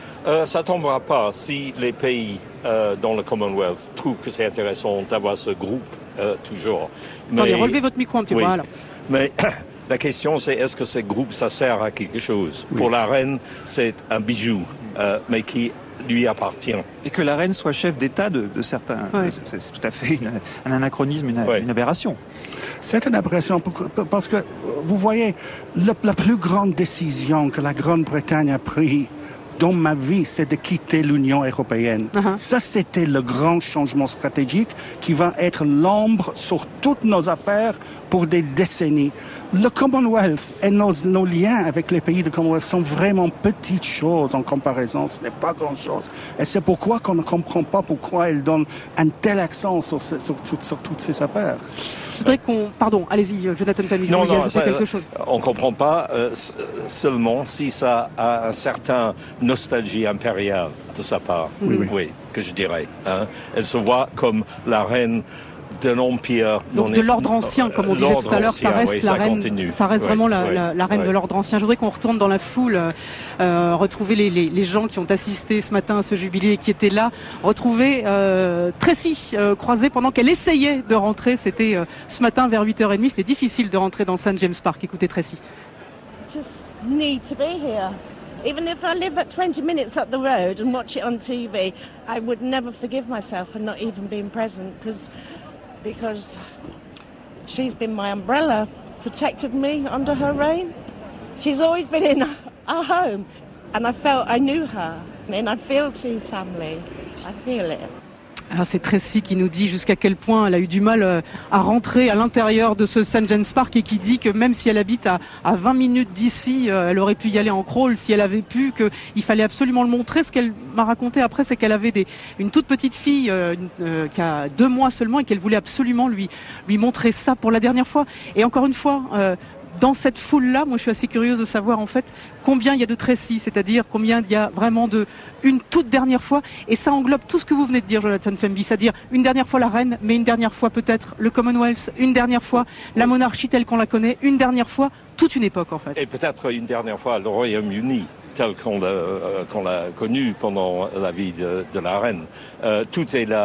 Ça tombera pas si les pays dans le Commonwealth trouvent que c'est intéressant d'avoir ce groupe toujours. Attendez, relevez votre micro un petit peu. Voilà. Mais la question, c'est est-ce que ce groupe, ça sert à quelque chose? Pour la reine, c'est un bijou, mais qui lui appartient. Et que la reine soit chef d'État de certains, c'est tout à fait un anachronisme, une aberration. C'est une aberration parce que, vous voyez, la plus grande décision que la Grande-Bretagne a prise dans ma vie, c'est de quitter l'Union européenne. Ça, c'était le grand changement stratégique qui va être l'ombre sur toutes nos affaires pour des décennies. Le Commonwealth et nos liens avec les pays du Commonwealth sont vraiment petites choses en comparaison. Ce n'est pas grand-chose. Et c'est pourquoi qu'on ne comprend pas pourquoi ils donnent un tel accent sur toutes ces affaires. Je voudrais qu'on... Pardon, allez-y, Jonathan Femby, vous vouliez ajouter quelque chose. On ne comprend pas seulement si ça a un certain nostalgie impériale de sa part. Oui, que je dirais. Elle se voit comme la reine d'un empire. Donc de l'ordre ancien, comme on disait tout à l'heure, ça reste la reine. Ça reste vraiment la reine de l'ordre ancien. Je voudrais qu'on retourne dans la foule, retrouver les gens qui ont assisté ce matin à ce jubilé et qui étaient là, retrouver Tracy croisée pendant qu'elle essayait de rentrer. C'était ce matin vers 8h30. C'était difficile de rentrer dans St. James Park. Écoutez Tracy. Just need to be here. Even if I live at 20 minutes up the road and watch it on TV, I would never forgive myself for not even being present because she's been my umbrella, protected me under her reign. She's always been in our home, and I felt I knew her, and I feel she's family. I feel it. Alors c'est Tracy qui nous dit jusqu'à quel point elle a eu du mal à rentrer à l'intérieur de ce St. James Park et qui dit que même si elle habite à 20 minutes d'ici, elle aurait pu y aller en crawl si elle avait pu, qu'il fallait absolument le montrer. Ce qu'elle m'a raconté après, c'est qu'elle avait une toute petite fille qui a 2 mois seulement et qu'elle voulait absolument lui montrer ça pour la dernière fois. Et encore une fois... dans cette foule-là, moi je suis assez curieuse de savoir en fait combien il y a de Tracy, c'est-à-dire combien il y a vraiment de une toute dernière fois, et ça englobe tout ce que vous venez de dire, Jonathan Femby, c'est-à-dire une dernière fois la reine, mais une dernière fois peut-être le Commonwealth, une dernière fois la monarchie telle qu'on la connaît, une dernière fois toute une époque en fait. Et peut-être une dernière fois le Royaume-Uni tel qu'on l'a connu pendant la vie de la reine. Tout est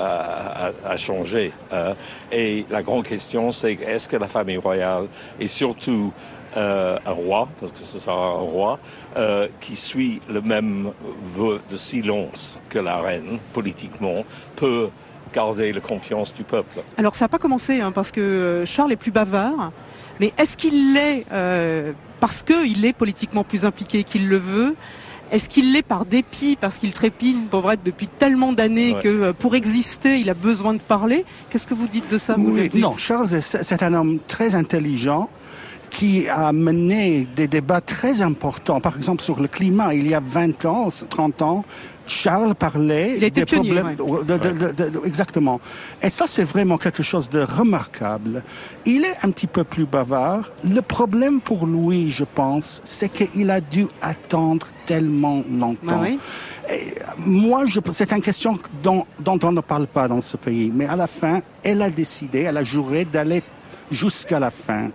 là à changer. Et la grande question, c'est est-ce que la famille royale et surtout un roi, parce que ce sera un roi, qui suit le même vœu de silence que la reine, politiquement, peut garder la confiance du peuple. Alors ça n'a pas commencé, parce que Charles est plus bavard, mais est-ce qu'il l'est parce qu'il est politiquement plus impliqué qu'il le veut? Est-ce qu'il l'est par dépit, parce qu'il trépigne, pauvrette, depuis tellement d'années que pour exister, il a besoin de parler? Qu'est-ce que vous dites de ça, Oui, non, Charles, c'est un homme très intelligent qui a mené des débats très importants. Par exemple, sur le climat, il y a 20 ans, 30 ans, Charles parlait des problèmes. Exactement. Et ça, c'est vraiment quelque chose de remarquable. Il est un petit peu plus bavard. Le problème pour lui, je pense, c'est qu'il a dû attendre tellement longtemps. Moi, c'est une question dont on ne parle pas dans ce pays. Mais à la fin, elle a décidé, elle a juré d'aller jusqu'à la fin,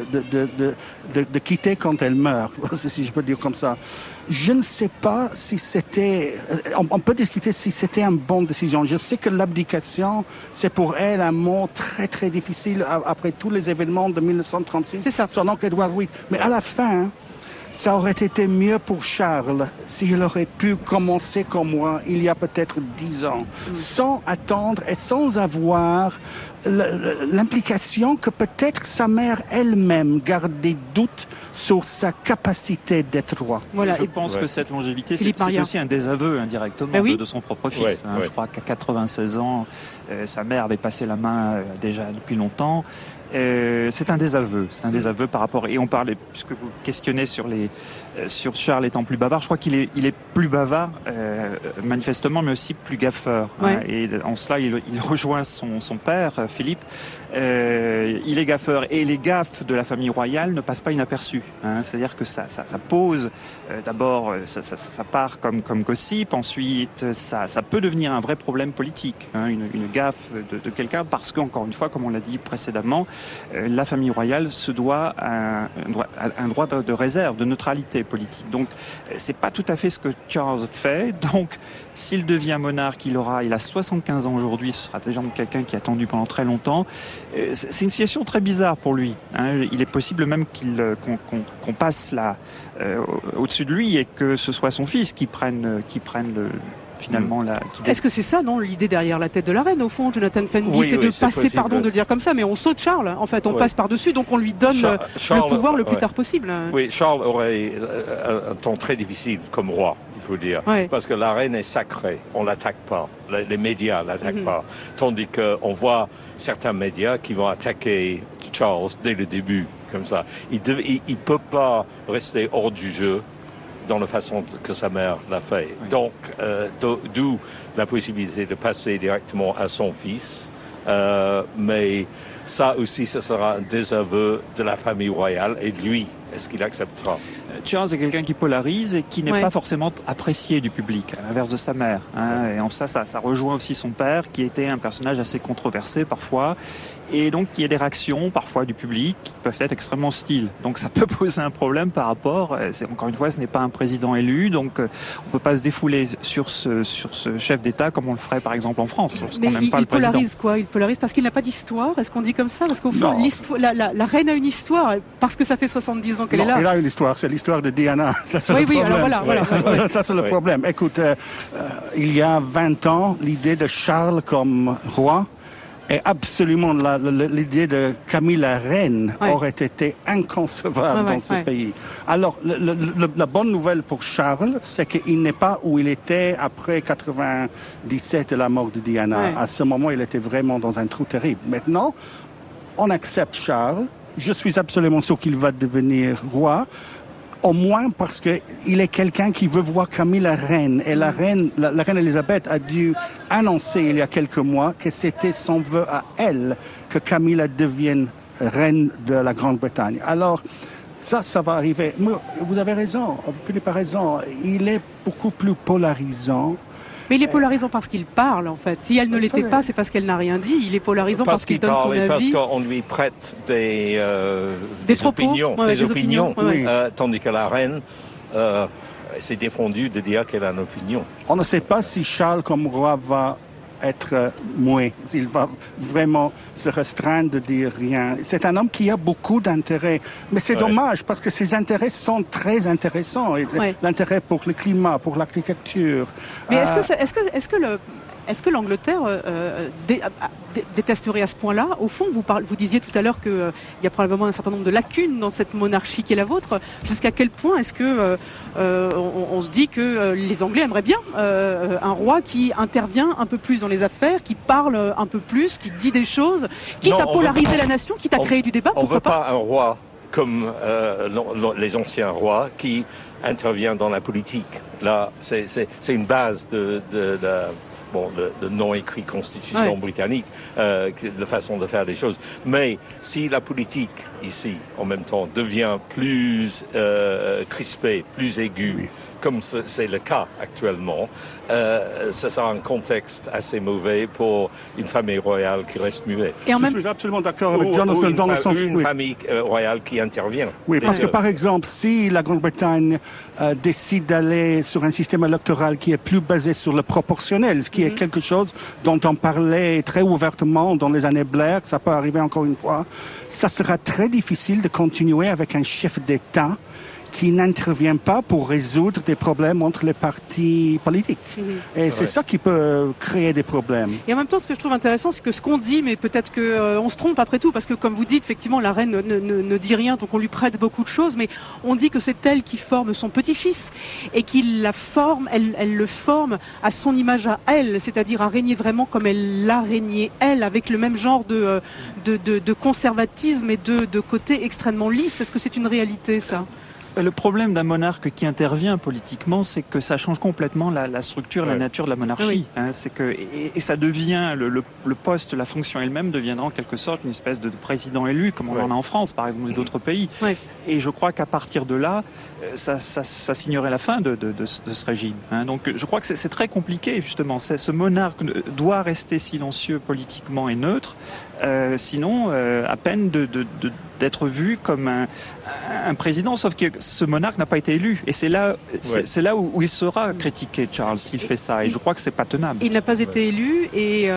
de quitter quand elle meurt, si je peux dire comme ça. Je ne sais pas si c'était... On peut discuter si c'était une bonne décision. Je sais que l'abdication, c'est pour elle un mot très très difficile après tous les événements de 1936. C'est ça. Son oncle Édouard VIII. Mais à la fin, ça aurait été mieux pour Charles s'il aurait pu commencer comme moi il y a peut-être 10 ans, sans attendre et sans avoir l'implication que peut-être sa mère elle-même garde des doutes sur sa capacité d'être roi. Je pense que cette longévité, c'est aussi un désaveu indirectement de son propre fils. Je crois qu'à 96 ans, sa mère avait passé la main déjà depuis longtemps. C'est un désaveu par rapport, et on parlait, puisque vous questionnez sur Charles étant plus bavard, je crois qu'il est plus bavard manifestement, mais aussi plus gaffeur, et en cela il rejoint son père Philippe. Il est gaffeur, et les gaffes de la famille royale ne passent pas inaperçues, c'est-à-dire que ça pose d'abord ça part comme gossip, ensuite ça peut devenir un vrai problème politique, une gaffe de quelqu'un, parce qu'encore une fois, comme on l'a dit précédemment, la famille royale se doit à un droit de réserve, de neutralité politique. Donc c'est pas tout à fait ce que Charles fait. Donc s'il devient monarque, il a 75 ans aujourd'hui, ce sera déjà quelqu'un qui a attendu pendant très longtemps. C'est une situation très bizarre pour lui. Il est possible même qu'on passe là au-dessus de lui et que ce soit son fils qui prenne finalement Est-ce que c'est ça, non, l'idée derrière la tête de la reine, au fond, Jonathan Fenby, c'est de passer, pardon de le dire comme ça, mais on saute Charles, en fait, on passe par-dessus, donc on lui donne le pouvoir le plus tard possible. Oui, Charles aurait un temps très difficile comme roi, il faut dire, parce que la reine est sacrée, on l'attaque pas, les médias l'attaquent pas, tandis qu'on voit certains médias qui vont attaquer Charles dès le début, comme ça. Il peut pas rester hors du jeu dans la façon que sa mère l'a fait. Donc, d'où la possibilité de passer directement à son fils. Mais ça aussi, ce sera un désaveu de la famille royale et de lui. Est-ce qu'il acceptera? Charles est quelqu'un qui polarise et qui n'est pas forcément apprécié du public, à l'inverse de sa mère. Et en ça rejoint aussi son père, qui était un personnage assez controversé parfois, et donc il y a des réactions parfois du public qui peuvent être extrêmement hostiles. Donc ça peut poser un problème par rapport, encore une fois, ce n'est pas un président élu, donc on peut pas se défouler sur ce chef d'État comme on le ferait par exemple en France, lorsqu'on n'aime pas le président. Mais il polarise quoi? Il polarise parce qu'il n'a pas d'histoire? Est-ce qu'on dit comme ça? Parce qu'au fond, la reine a une histoire, parce que ça fait 70 ans qu'elle est là. Elle a une histoire, c'est l'histoire de Diana. Ça, c'est le problème. Alors voilà. Ça, c'est le problème. Écoute, il y a 20 ans, l'idée de Charles comme roi et absolument l'idée de Camille la reine aurait été inconcevable dans ce pays. Alors, la bonne nouvelle pour Charles, c'est qu'il n'est pas où il était après 97 et la mort de Diana. À ce moment, il était vraiment dans un trou terrible. Maintenant, on accepte Charles. Je suis absolument sûr qu'il va devenir roi. Au moins parce qu'il est quelqu'un qui veut voir Camille la reine. Et la reine Elisabeth a dû annoncer il y a quelques mois que c'était son vœu à elle que Camilla devienne reine de la Grande-Bretagne. Alors, ça va arriver. Mais vous avez raison, Philippe a raison. Il est beaucoup plus polarisant. Mais il est polarisant parce qu'il parle, en fait. Si elle ne l'était pas, c'est parce qu'elle n'a rien dit. Il est polarisant parce qu'il donne son avis. Parce qu'on lui prête des opinions, tandis que la reine s'est défendue de dire qu'elle a une opinion. On ne sait pas si Charles, comme roi, va être muet. Il va vraiment se restreindre de dire rien. C'est un homme qui a beaucoup d'intérêts. Mais c'est dommage parce que ses intérêts sont très intéressants. L'intérêt pour le climat, pour l'architecture. Mais est-ce que Est-ce que l'Angleterre détesterait à ce point-là? Au fond, vous disiez tout à l'heure qu'il y a probablement un certain nombre de lacunes dans cette monarchie qui est la vôtre. Jusqu'à quel point est-ce que on se dit que les Anglais aimeraient bien un roi qui intervient un peu plus dans les affaires, qui parle un peu plus, qui dit des choses, quitte à polariser la nation, quitte à créer du débat? On ne veut pas un roi comme les anciens rois qui intervient dans la politique. Là, c'est une base de non-écrit constitution britannique, de façon de faire des choses. Mais si la politique, ici, en même temps, devient plus crispée, plus aiguë, comme c'est le cas actuellement, ça sera un contexte assez mauvais pour une famille royale qui reste muette. Je suis absolument d'accord avec Jonathan dans le sens une famille royale qui intervient. Oui, parce que par exemple, si la Grande-Bretagne décide d'aller sur un système électoral qui est plus basé sur le proportionnel, ce qui est quelque chose dont on parlait très ouvertement dans les années Blair, ça peut arriver encore une fois, ça sera très difficile de continuer avec un chef d'État qui n'intervient pas pour résoudre des problèmes entre les partis politiques. Et c'est ça qui peut créer des problèmes. Et en même temps, ce que je trouve intéressant, c'est que ce qu'on dit, mais peut-être qu'on se trompe après tout, parce que comme vous dites, effectivement, la reine ne dit rien, donc on lui prête beaucoup de choses, mais on dit que c'est elle qui forme son petit-fils et qu'il la forme, elle le forme à son image à elle, c'est-à-dire à régner vraiment comme elle l'a régné elle, avec le même genre de conservatisme et de côté extrêmement lisse. Est-ce que c'est une réalité, ça ? Le problème d'un monarque qui intervient politiquement, c'est que ça change complètement la structure, la nature de la monarchie. Oui. C'est que et ça devient le poste, la fonction elle-même deviendra en quelque sorte une espèce de président élu, comme on en a en France, par exemple, ou d'autres pays. Et je crois qu'à partir de là, ça signerait la fin de ce régime. Donc, je crois que c'est très compliqué justement. Ce monarque doit rester silencieux politiquement et neutre, sinon à peine d'être vu comme un président, sauf que ce monarque n'a pas été élu. Et c'est là où il sera critiqué, Charles, s'il fait ça. Et je crois que c'est pas tenable. Il n'a pas été élu et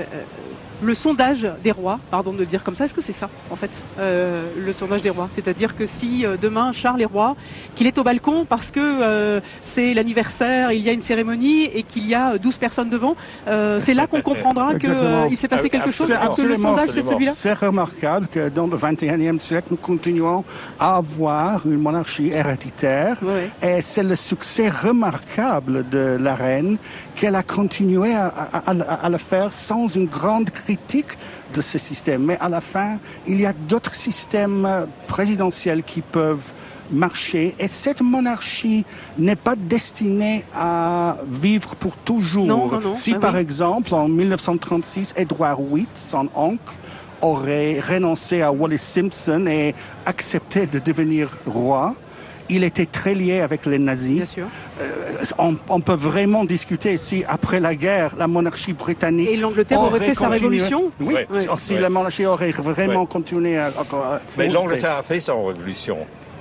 le sondage des rois, pardon de le dire comme ça, est-ce que c'est ça, en fait, le sondage des rois? C'est-à-dire que si demain Charles est roi, qu'il est au balcon parce que c'est l'anniversaire, il y a une cérémonie et qu'il y a 12 personnes devant, c'est là qu'on comprendra qu'il s'est passé quelque chose? Est-ce que le sondage, c'est celui-là? C'est remarquable que dans le XXIe siècle, nous continuons à avoir une monarchie héréditaire. Et c'est le succès remarquable de la reine qu'elle a continué à le faire sans une grande critique de ce système. Mais à la fin, il y a d'autres systèmes présidentiels qui peuvent marcher. Et cette monarchie n'est pas destinée à vivre pour toujours. Non, si par exemple, en 1936, Édouard VIII, son oncle, aurait renoncé à Wallis Simpson et accepté de devenir roi, il était très lié avec les nazis. Bien sûr. On peut vraiment discuter si, après la guerre, la monarchie britannique... Et l'Angleterre aurait fait sa révolution? Oui, si la monarchie aurait vraiment continué à... Mais l'Angleterre a fait sa révolution.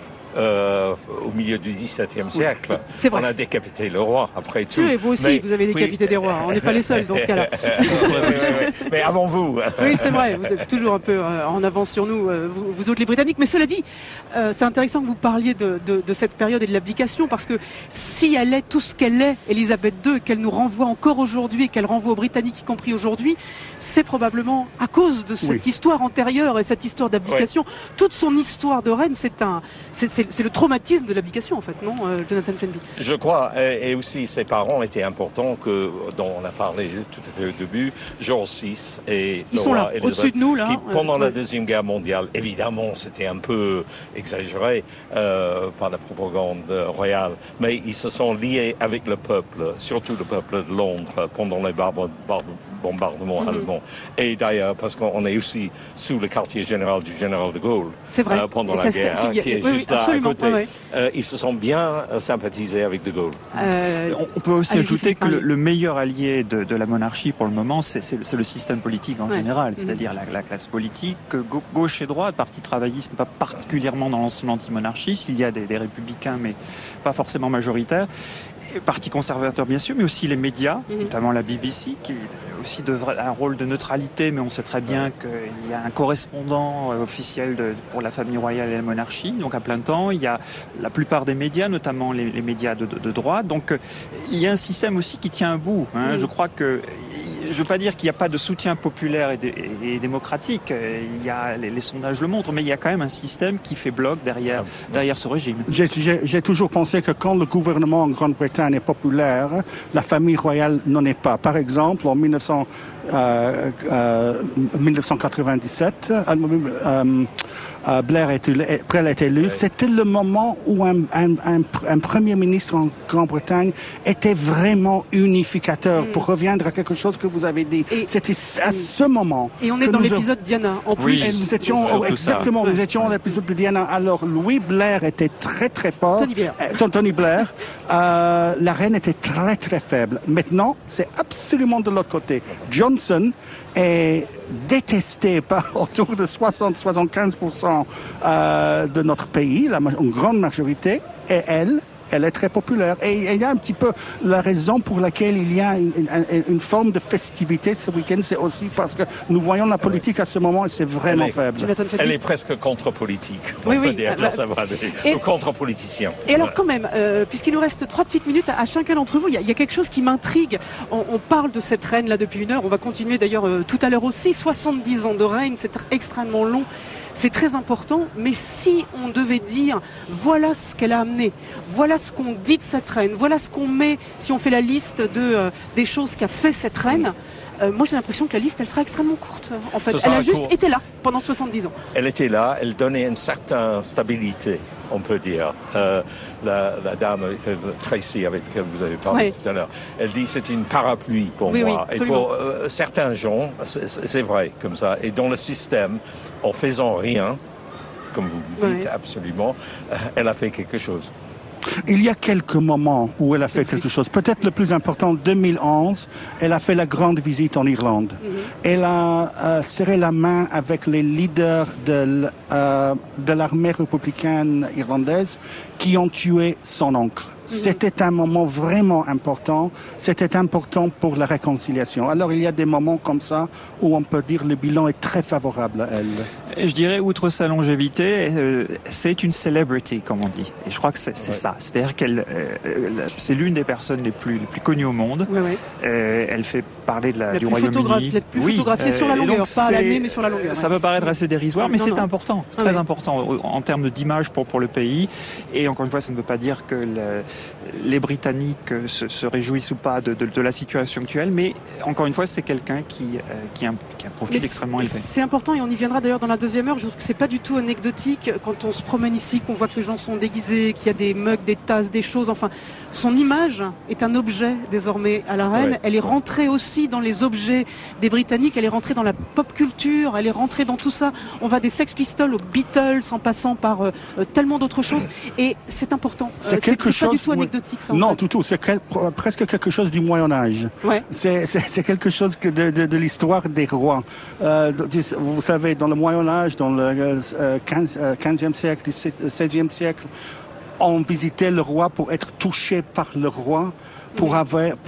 Au milieu du XVIIe siècle. C'est vrai. On a décapité le roi, après tout. Oui, et vous aussi, vous avez décapité des rois. On n'est pas les seuls dans ce cas-là. Mais avant vous. Oui, c'est vrai. Vous êtes toujours un peu en avance sur nous, vous autres les Britanniques. Mais cela dit, c'est intéressant que vous parliez de cette période et de l'abdication, parce que si elle est tout ce qu'elle est, Élisabeth II, et qu'elle nous renvoie encore aujourd'hui, et qu'elle renvoie aux Britanniques, y compris aujourd'hui, c'est probablement à cause de cette histoire antérieure et cette histoire d'abdication. Toute son histoire de reine, c'est le traumatisme de l'abdication, en fait, non, Jonathan Fenby? Je crois, et aussi ses parents étaient importants, dont on a parlé tout à fait au début, George VI et ils sont là, au-dessus de nous, là. Qui, pendant la Deuxième Guerre mondiale, évidemment, c'était un peu exagéré par la propagande royale, mais ils se sont liés avec le peuple, surtout le peuple de Londres, pendant les bombardements allemands. Et d'ailleurs, parce qu'on est aussi sous le quartier général du général de Gaulle pendant la guerre, qui est juste là à côté. Ils se sont bien sympathisés avec de Gaulle. On peut aussi ajouter que le meilleur allié de la monarchie pour le moment, c'est le système politique en général, c'est-à-dire la classe politique, gauche et droite, parti travailliste, pas particulièrement dans l'anti-monarchiste, il y a des républicains, mais pas forcément majoritaires. Parti conservateur bien sûr, mais aussi les médias, notamment la BBC, qui aussi devrait un rôle de neutralité, mais on sait très bien qu'il y a un correspondant officiel pour la famille royale et la monarchie, donc à plein temps. Il y a la plupart des médias, notamment les médias de droite. Donc il y a un système aussi qui tient un bout. Je crois que, je ne veux pas dire qu'il n'y a pas de soutien populaire et démocratique. Il y a, les sondages le montrent, mais il y a quand même un système qui fait bloc derrière ce régime. J'ai toujours pensé que quand le gouvernement en Grande-Bretagne est populaire, la famille royale n'en est pas. Par exemple, en 1997, Blair a été élu. C'était le moment où un premier ministre en Grande-Bretagne était vraiment unificateur, pour revenir à quelque chose que vous avez dit. C'était à ce moment. Et on est dans l'épisode Diana, en plus. Oui, nous étions dans l'épisode de Diana. Alors, Louis Blair était très très fort. Tony Blair. La reine était très très faible. Maintenant, c'est absolument de l'autre côté. Johnson est détesté par autour de 60-75% de notre pays, une grande majorité, et elle est très populaire. Et il y a un petit peu la raison pour laquelle il y a une forme de festivité ce week-end, c'est aussi parce que nous voyons la politique à ce moment et c'est vraiment faible. Elle est presque contre-politique, on peut dire, contre-politicien. Et alors quand même, puisqu'il nous reste 3 petites minutes à chacun d'entre vous, il y a quelque chose qui m'intrigue. On parle de cette reine là depuis 1 heure, on va continuer d'ailleurs tout à l'heure aussi. 70 ans de règne, c'est extrêmement long. C'est très important, mais si on devait dire voilà ce qu'elle a amené, voilà ce qu'on dit de cette reine, voilà ce qu'on met, si on fait la liste des choses qu'a fait cette reine, moi j'ai l'impression que la liste elle sera extrêmement courte. En fait, elle a juste été là pendant 70 ans. Elle était là, elle donnait une certaine stabilité, on peut dire. La dame Tracy avec laquelle vous avez parlé tout à l'heure, elle dit c'est une parapluie pour moi. Et pour certains gens, c'est vrai comme ça. Et dans le système, en faisant rien, comme vous dites absolument, elle a fait quelque chose. Il y a quelques moments où elle a fait quelque chose. Peut-être le plus important, 2011, elle a fait la grande visite en Irlande. Elle a serré la main avec les leaders de l'armée républicaine irlandaise qui ont tué son oncle. C'était un moment vraiment important. C'était important pour la réconciliation. Alors, il y a des moments comme ça où on peut dire le bilan est très favorable à elle. Et je dirais, outre sa longévité, c'est une celebrity, comme on dit. Et je crois que c'est ça. C'est-à-dire c'est l'une des personnes les plus connues au monde. Elle fait parler du Royaume-Uni. La plus photographiée sur la longueur, pas à l'année, mais sur la longueur. Ça peut paraître assez dérisoire, mais c'est important. C'est très important en termes d'image pour le pays. Et encore une fois, ça ne veut pas dire que les Britanniques se réjouissent ou pas de la situation actuelle, mais encore une fois, c'est quelqu'un qui a un profil extrêmement élevé. C'est important et on y viendra d'ailleurs dans la deuxième heure. Je trouve que c'est pas du tout anecdotique quand on se promène ici, qu'on voit que les gens sont déguisés, qu'il y a des mugs, des tasses, des choses. Enfin, son image est un objet désormais à la reine. Elle est rentrée aussi dans les objets des Britanniques. Elle est rentrée dans la pop culture. Elle est rentrée dans tout ça. On va des Sex Pistols aux Beatles, en passant par tellement d'autres choses. Et c'est important. C'est pas du tout anecdotique. Ça, non, tout. C'est presque quelque chose du Moyen-Âge. C'est quelque chose de l'histoire des rois. Vous savez, dans le Moyen-Âge, dans le 15e siècle, 16e siècle, on visitait le roi pour être touché par le roi, pour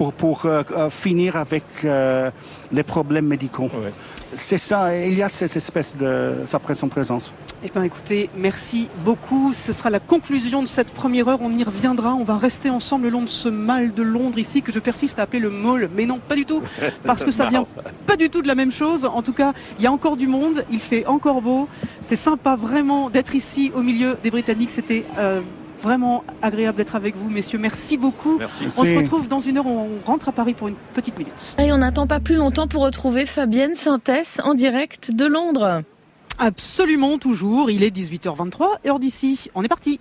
finir avec les problèmes médicaux. C'est ça, il y a cette espèce de sa présence. Eh bien écoutez, merci beaucoup. Ce sera la conclusion de cette première heure. On y reviendra. On va rester ensemble le long de ce Mall de Londres ici que je persiste à appeler le Mall. Mais non, pas du tout. Parce que ça vient pas du tout de la même chose. En tout cas, il y a encore du monde. Il fait encore beau. C'est sympa vraiment d'être ici au milieu des Britanniques. C'était vraiment agréable d'être avec vous, messieurs. Merci beaucoup. Merci. On se retrouve dans 1 heure. On rentre à Paris pour une petite minute. Et on n'attend pas plus longtemps pour retrouver Fabienne Sintès en direct de Londres. Absolument, toujours. Il est 18h23, heure d'ici. On est parti.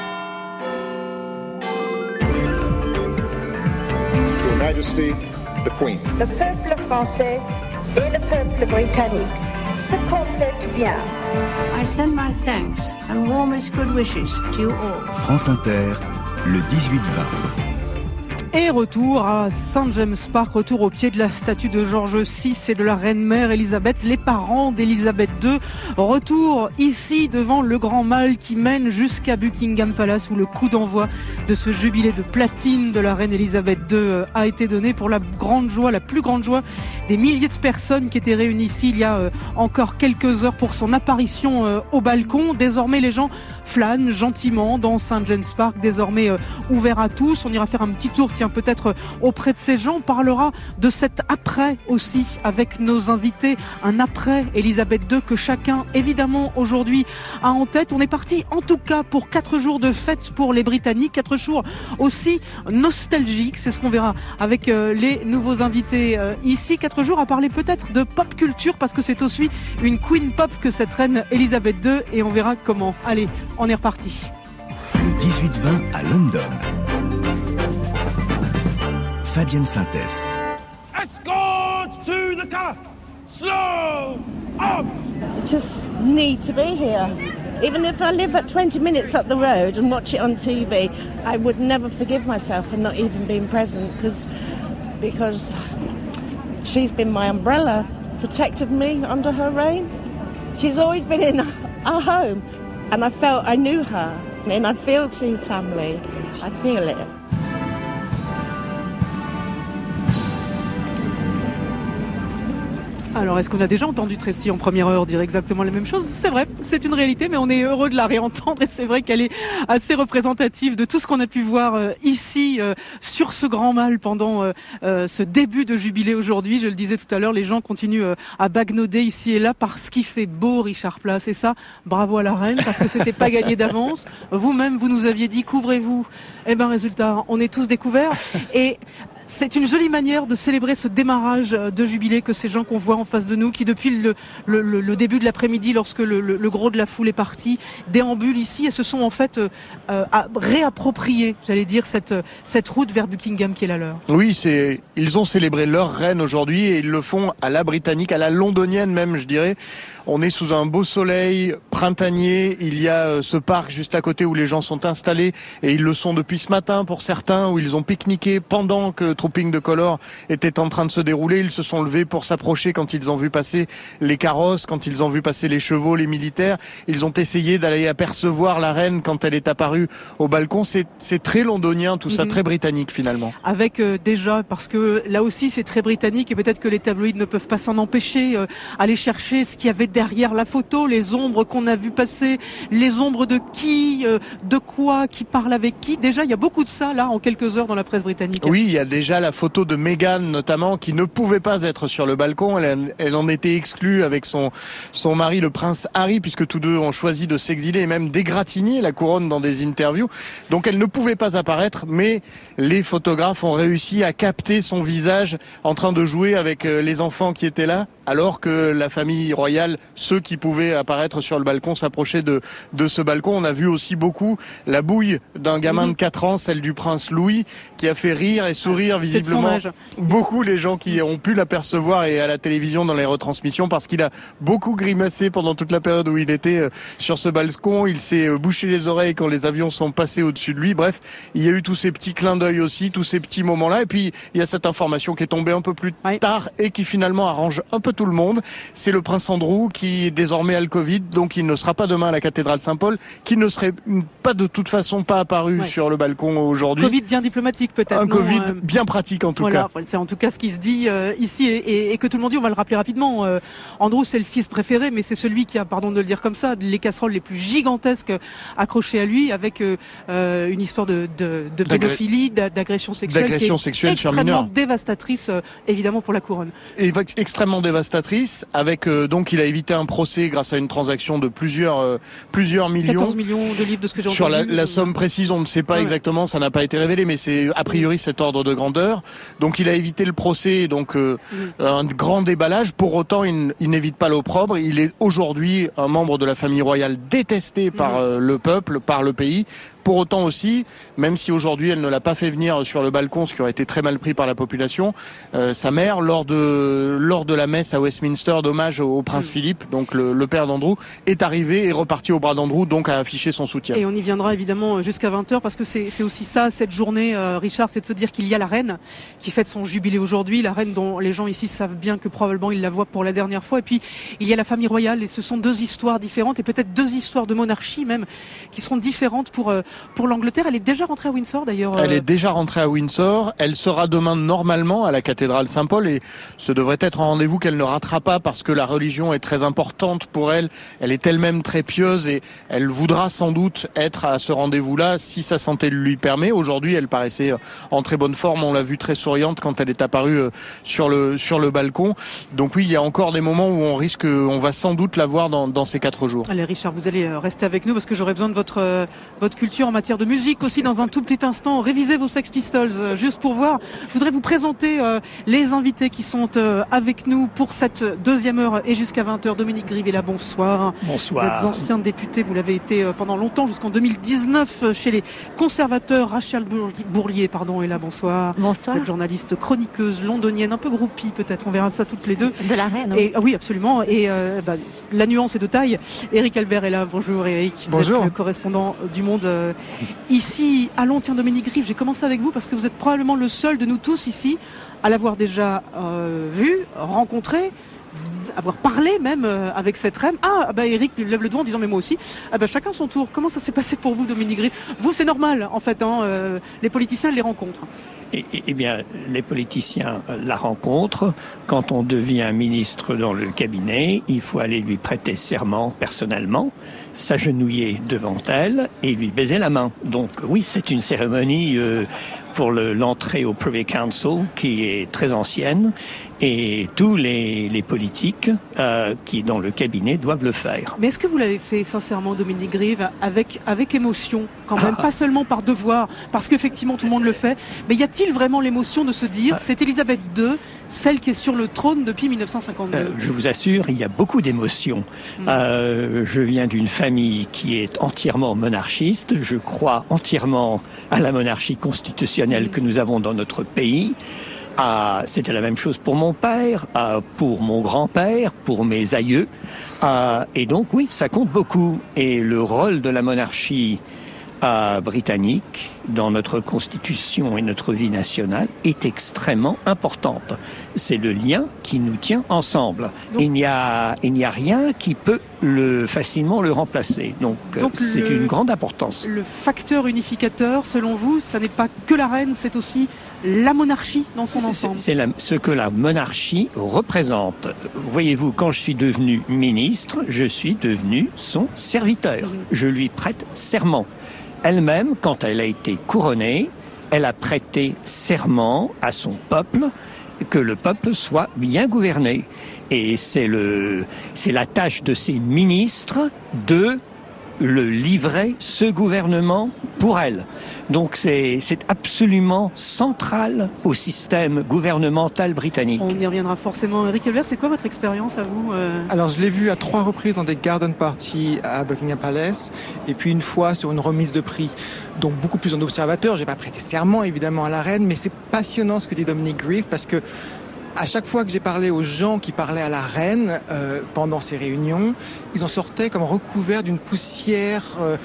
Your Majesty, the Queen. Le peuple français et le peuple britannique se complètent bien. I send my thanks and warmest good wishes to you all. France Inter, le 18-20. Et retour à St. James Park, retour au pied de la statue de George VI et de la reine-mère Elisabeth, les parents d'Elisabeth II. Retour ici devant le Grand Mall qui mène jusqu'à Buckingham Palace où le coup d'envoi de ce jubilé de platine de la reine Elisabeth II a été donné pour la grande joie, la plus grande joie des milliers de personnes qui étaient réunies ici il y a encore quelques heures pour son apparition au balcon. Désormais les gens flânent gentiment dans St. James Park, désormais ouvert à tous. On ira faire un petit tour, tiens, peut-être auprès de ces gens. On parlera de cet après aussi avec nos invités, un après Elisabeth II que chacun évidemment aujourd'hui a en tête. On est parti en tout cas pour 4 jours de fête pour les Britanniques, 4 jours aussi nostalgiques, c'est ce qu'on verra avec les nouveaux invités ici. 4 jours à parler peut-être de pop culture parce que c'est aussi une queen pop que cette reine Elisabeth II et on verra comment. Allez, on est reparti. Le 18-20 à London. Fabienne Synthès. Escort to the car. Slow up. Just need to be here. Even if I live at 20 minutes up the road and watch it on TV, I would never forgive myself for not even being present because she's been my umbrella, protected me under her reign. She's always been in our home and I felt I knew her and I feel she's family. I feel it. Alors, est-ce qu'on a déjà entendu Tracy en première heure dire exactement la même chose ? C'est vrai, c'est une réalité, mais on est heureux de la réentendre et c'est vrai qu'elle est assez représentative de tout ce qu'on a pu voir ici sur ce Grand Mall pendant ce début de jubilé aujourd'hui. Je le disais tout à l'heure, les gens continuent à bagnoder ici et là parce qu'il fait beau, Richard Place. Et ça, bravo à la reine, parce que c'était pas gagné d'avance. Vous-même, vous nous aviez dit, couvrez-vous. Eh ben, résultat, on est tous découverts. Et c'est une jolie manière de célébrer ce démarrage de jubilé que ces gens qu'on voit en face de nous, qui depuis le début de l'après-midi, lorsque le gros de la foule est parti, déambulent ici et se sont en fait réappropriés, j'allais dire, cette route vers Buckingham qui est la leur. Oui, ils ont célébré leur reine aujourd'hui et ils le font à la britannique, à la londonienne même, je dirais. On est sous un beau soleil printanier. Il y a ce parc juste à côté où les gens sont installés et ils le sont depuis ce matin pour certains, où ils ont pique-niqué pendant que Trooping de Colour était en train de se dérouler. Ils se sont levés pour s'approcher quand ils ont vu passer les carrosses, quand ils ont vu passer les chevaux, les militaires. Ils ont essayé d'aller apercevoir la reine quand elle est apparue au balcon. C'est très londonien tout ça, très britannique finalement. Avec déjà, parce que là aussi c'est très britannique et peut-être que les tabloïds ne peuvent pas s'en empêcher, aller chercher ce qu'il y avait derrière la photo, les ombres qu'on a vu passer, les ombres de qui, de quoi, qui parle avec qui. Déjà, il y a beaucoup de ça là en quelques heures dans la presse britannique. Oui, il y a déjà la photo de Meghan notamment qui ne pouvait pas être sur le balcon. Elle en était exclue avec son mari, le prince Harry, puisque tous deux ont choisi de s'exiler et même d'égratigner la couronne dans des interviews. Donc elle ne pouvait pas apparaître, mais les photographes ont réussi à capter son visage en train de jouer avec les enfants qui étaient là, alors que la famille royale, ceux qui pouvaient apparaître sur le balcon, s'approchaient de ce balcon. On a vu aussi beaucoup la bouille d'un gamin de 4 ans, celle du prince Louis, qui a fait rire et sourire visiblement beaucoup les gens qui ont pu l'apercevoir et à la télévision dans les retransmissions, parce qu'il a beaucoup grimacé pendant toute la période où il était sur ce balcon. Il s'est bouché les oreilles quand les avions sont passés au-dessus de lui. Bref, il y a eu tous ces petits clins d'œil aussi, tous ces petits moments-là. Et puis, il y a cette information qui est tombée un peu plus tard et qui finalement arrange un peu tout le monde. C'est le prince Andrew qui désormais a le Covid, donc il ne sera pas demain à la cathédrale Saint-Paul, qui ne serait pas de toute façon pas apparu sur le balcon aujourd'hui. Covid bien diplomatique peut-être. Un Covid bien pratique en tout cas. C'est en tout cas ce qui se dit ici et que tout le monde dit. On va le rappeler rapidement. Andrew, c'est le fils préféré, mais c'est celui qui a, pardon de le dire comme ça, les casseroles les plus gigantesques accrochées à lui, avec une histoire de pédophilie, d'agression sexuelle, qui est extrêmement dévastatrice évidemment pour la couronne. Et extrêmement dévastatrice, avec donc il a évité un procès grâce à une transaction de plusieurs millions. 14 millions de livres de ce que j'ai entendu. Sur la somme précise, on ne sait pas exactement, ça n'a pas été révélé, mais c'est a priori cet ordre de grandeur. Donc il a évité le procès, donc un grand déballage. Pour autant, il n'évite pas l'opprobre. Il est aujourd'hui un membre de la famille royale détesté par le peuple, par le pays. Pour autant aussi, même si aujourd'hui elle ne l'a pas fait venir sur le balcon, ce qui aurait été très mal pris par la population, sa mère, lors de la messe à Westminster d'hommage au prince Philippe, Philippe, donc le père d'Andrew, est arrivé et reparti au bras d'Andrew, donc a affiché son soutien. Et on y viendra évidemment jusqu'à 20h parce que c'est aussi ça, cette journée, Richard, c'est de se dire qu'il y a la reine qui fête son jubilé aujourd'hui, la reine dont les gens ici savent bien que probablement ils la voient pour la dernière fois. Et puis il y a la famille royale et ce sont deux histoires différentes et peut-être deux histoires de monarchie même qui seront différentes pour l'Angleterre. Elle est déjà rentrée à Windsor d'ailleurs. Elle est déjà rentrée à Windsor. Elle sera demain normalement à la cathédrale Saint-Paul et ce devrait être un rendez-vous qu'elle ne ratera pas parce que la religion est très importante pour elle. Elle est elle-même très pieuse et elle voudra sans doute être à ce rendez-vous-là si sa santé le lui permet. Aujourd'hui, elle paraissait en très bonne forme. On l'a vue très souriante quand elle est apparue sur le balcon. Donc oui, il y a encore des moments où on va sans doute la voir dans ces 4 jours. Allez Richard, vous allez rester avec nous parce que j'aurai besoin de votre culture en matière de musique aussi dans un tout petit instant. Révisez vos Sex Pistols juste pour voir. Je voudrais vous présenter les invités qui sont avec nous pour cette deuxième heure et jusqu'à 20h. Dominique Grive est là, bonsoir. Bonsoir. Vous êtes ancien député, vous l'avez été pendant longtemps jusqu'en 2019 chez les conservateurs. Rachel Bourlier est là, bonsoir. Bonsoir. Vous êtes journaliste chroniqueuse londonienne, un peu groupie peut-être, on verra ça toutes les deux. De la reine. Et, oui, absolument. Et la nuance est de taille. Éric Albert est là, bonjour Éric. Bonjour. Vous êtes le correspondant du Monde ici à Londres. Tiens, Dominique Grive, j'ai commencé avec vous parce que vous êtes probablement le seul de nous tous ici à l'avoir déjà vu, rencontré, avoir parlé même avec cette reine. Éric lève le doigt en disant mais moi aussi. Chacun son tour. Comment ça s'est passé pour vous, Dominique Grive? Vous, c'est normal en fait, les politiciens les rencontrent. Eh bien, les politiciens la rencontrent. Quand on devient ministre dans le cabinet, il faut aller lui prêter serment personnellement, s'agenouiller devant elle et lui baiser la main. Donc oui, c'est une cérémonie pour l'entrée au Privy Council qui est très ancienne et tous les politiques qui dans le cabinet doivent le faire. Mais est-ce que vous l'avez fait sincèrement, Dominique Grive, avec émotion quand même, pas seulement par devoir, parce qu'effectivement tout le monde le fait, mais y a-t-il vraiment l'émotion de se dire c'est Elisabeth II, celle qui est sur le trône depuis 1952? Je vous assure, il y a beaucoup d'émotions. Je viens d'une famille qui est entièrement monarchiste, je crois entièrement à la monarchie constitutionnelle que nous avons dans notre pays. C'était la même chose pour mon père, pour mon grand-père, pour mes aïeux. Et donc oui, ça compte beaucoup. Et le rôle de la monarchie britannique dans notre constitution et notre vie nationale est extrêmement importante. C'est le lien qui nous tient ensemble. Donc, il n'y a rien qui peut facilement le remplacer. Donc c'est une grande importance. Le facteur unificateur, selon vous, ça n'est pas que la reine, c'est aussi la monarchie dans son ensemble. C'est ce que la monarchie représente. Voyez-vous, quand je suis devenu ministre, je suis devenu son serviteur. Je lui prête serment. Elle-même, quand elle a été couronnée, elle a prêté serment à son peuple, que le peuple soit bien gouverné. Et c'est la tâche de ses ministres de le livrer, ce gouvernement, pour elle. Donc c'est absolument central au système gouvernemental britannique. On y reviendra forcément. Éric Albert, c'est quoi votre expérience à vous Alors je l'ai vu à 3 reprises dans des garden parties à Buckingham Palace et puis une fois sur une remise de prix. Donc beaucoup plus en observateur. J'ai pas prêté serment évidemment à la reine, mais c'est passionnant ce que dit Dominique Grive parce que à chaque fois que j'ai parlé aux gens qui parlaient à la reine pendant ces réunions, ils en sortaient comme recouverts d'une poussière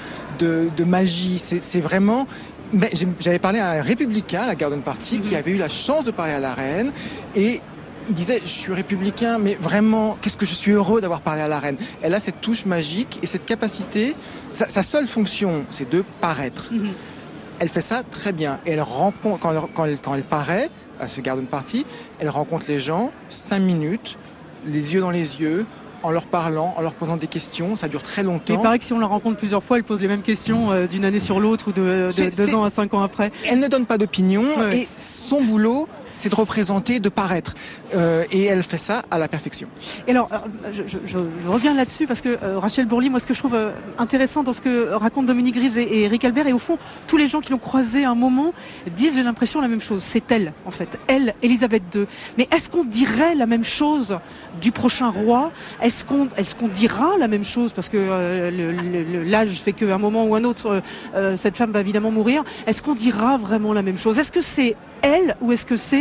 de magie. C'est vraiment... J'avais parlé à un républicain à la Garden Party qui avait eu la chance de parler à la reine et il disait je suis républicain mais vraiment qu'est-ce que je suis heureux d'avoir parlé à la reine. Elle a cette touche magique et cette capacité, sa seule fonction c'est de paraître. Elle fait ça très bien et elle rencontre quand elle paraît à ce Garden Party, elle rencontre les gens 5 minutes, les yeux dans les yeux, en leur parlant, en leur posant des questions. Ça dure très longtemps. Il paraît que si on la rencontre plusieurs fois, elle pose les mêmes questions d'une année sur l'autre ou de 2 ans à 5 ans après. Elle ne donne pas d'opinion et son boulot, c'est de représenter, de paraître. Et elle fait ça à la perfection. Et alors, je reviens là-dessus parce que Rachel Bourlier, moi ce que je trouve intéressant dans ce que racontent Dominique Grive et Éric Albert, et au fond, tous les gens qui l'ont croisée à un moment disent, j'ai l'impression, la même chose. C'est elle, en fait. Elle, Elisabeth II. Mais est-ce qu'on dirait la même chose du prochain roi? Est-ce qu'on dira la même chose? Parce que l'âge fait qu'à un moment ou un autre, cette femme va évidemment mourir. Est-ce qu'on dira vraiment la même chose? Est-ce que c'est elle ou est-ce que c'est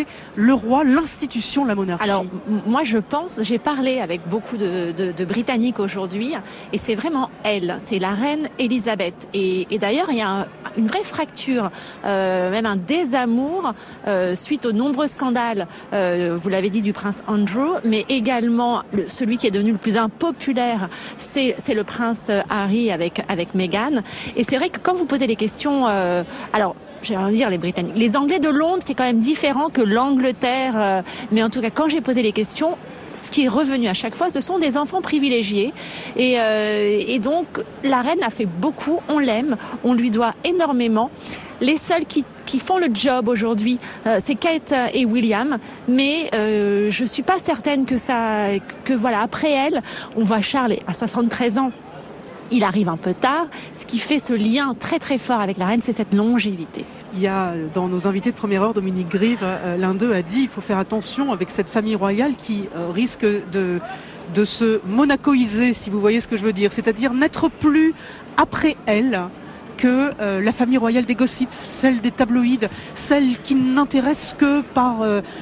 c'est le roi, l'institution, la monarchie? Alors, moi je pense, j'ai parlé avec beaucoup de Britanniques aujourd'hui, et c'est vraiment elle, c'est la reine Elisabeth. Et d'ailleurs, il y a une vraie fracture, même un désamour suite aux nombreux scandales, vous l'avez dit, du prince Andrew, mais également celui qui est devenu le plus impopulaire, c'est le prince Harry avec Meghan. Et c'est vrai que quand vous posez les questions, alors j'ai envie de dire les Britanniques, les Anglais de Londres, c'est quand même différent que l'Angleterre, mais en tout cas quand j'ai posé les questions, ce qui est revenu à chaque fois, ce sont des enfants privilégiés. Et donc, la reine a fait beaucoup, on l'aime, on lui doit énormément. Les seuls qui font le job aujourd'hui, c'est Kate et William, mais je suis pas certaine que voilà, après elle, on voit Charles à 73 ans. Il arrive un peu tard. Ce qui fait ce lien très très fort avec la reine, c'est cette longévité. Il y a dans nos invités de première heure, Dominique Grive, l'un d'eux a dit il faut faire attention avec cette famille royale qui risque de se monacoiser, si vous voyez ce que je veux dire. C'est-à-dire n'être plus après elle que la famille royale des gossips, celle des tabloïds, celle qui n'intéresse que par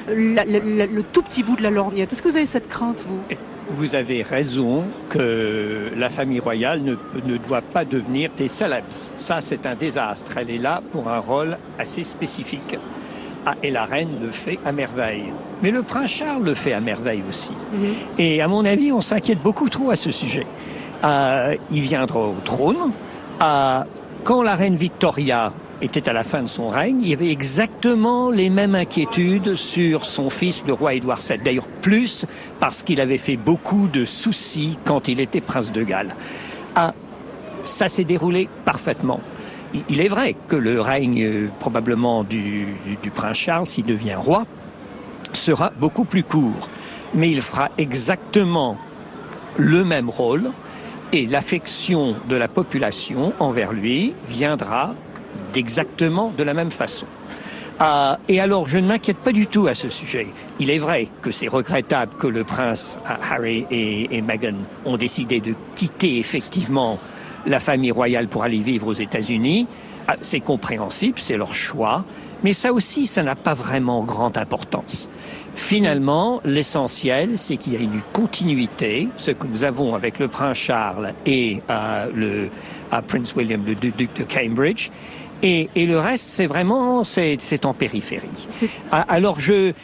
le tout petit bout de la lorgnette. Est-ce que vous avez cette crainte, vous ? Vous avez raison que la famille royale ne doit pas devenir des celebs. Ça, c'est un désastre. Elle est là pour un rôle assez spécifique. Ah, et la reine le fait à merveille. Mais le prince Charles le fait à merveille aussi. Et à mon avis, on s'inquiète beaucoup trop à ce sujet. Il viendra au trône. Quand la reine Victoria était à la fin de son règne, il y avait exactement les mêmes inquiétudes sur son fils, le roi Édouard VII. D'ailleurs, plus parce qu'il avait fait beaucoup de soucis quand il était prince de Galles. Ça s'est déroulé parfaitement. Il est vrai que le règne probablement du prince Charles, s'il devient roi, sera beaucoup plus court. Mais il fera exactement le même rôle et l'affection de la population envers lui viendra d'exactement de la même façon. Et alors, je ne m'inquiète pas du tout à ce sujet. Il est vrai que c'est regrettable que le prince Harry et Meghan ont décidé de quitter effectivement la famille royale pour aller vivre aux États-Unis. C'est compréhensible, c'est leur choix, mais ça aussi, ça n'a pas vraiment grande importance. Finalement, l'essentiel, c'est qu'il y a une continuité, ce que nous avons avec le prince Charles et Prince William, le duc de Cambridge. Et le reste, c'est vraiment, c'est en périphérie. Alors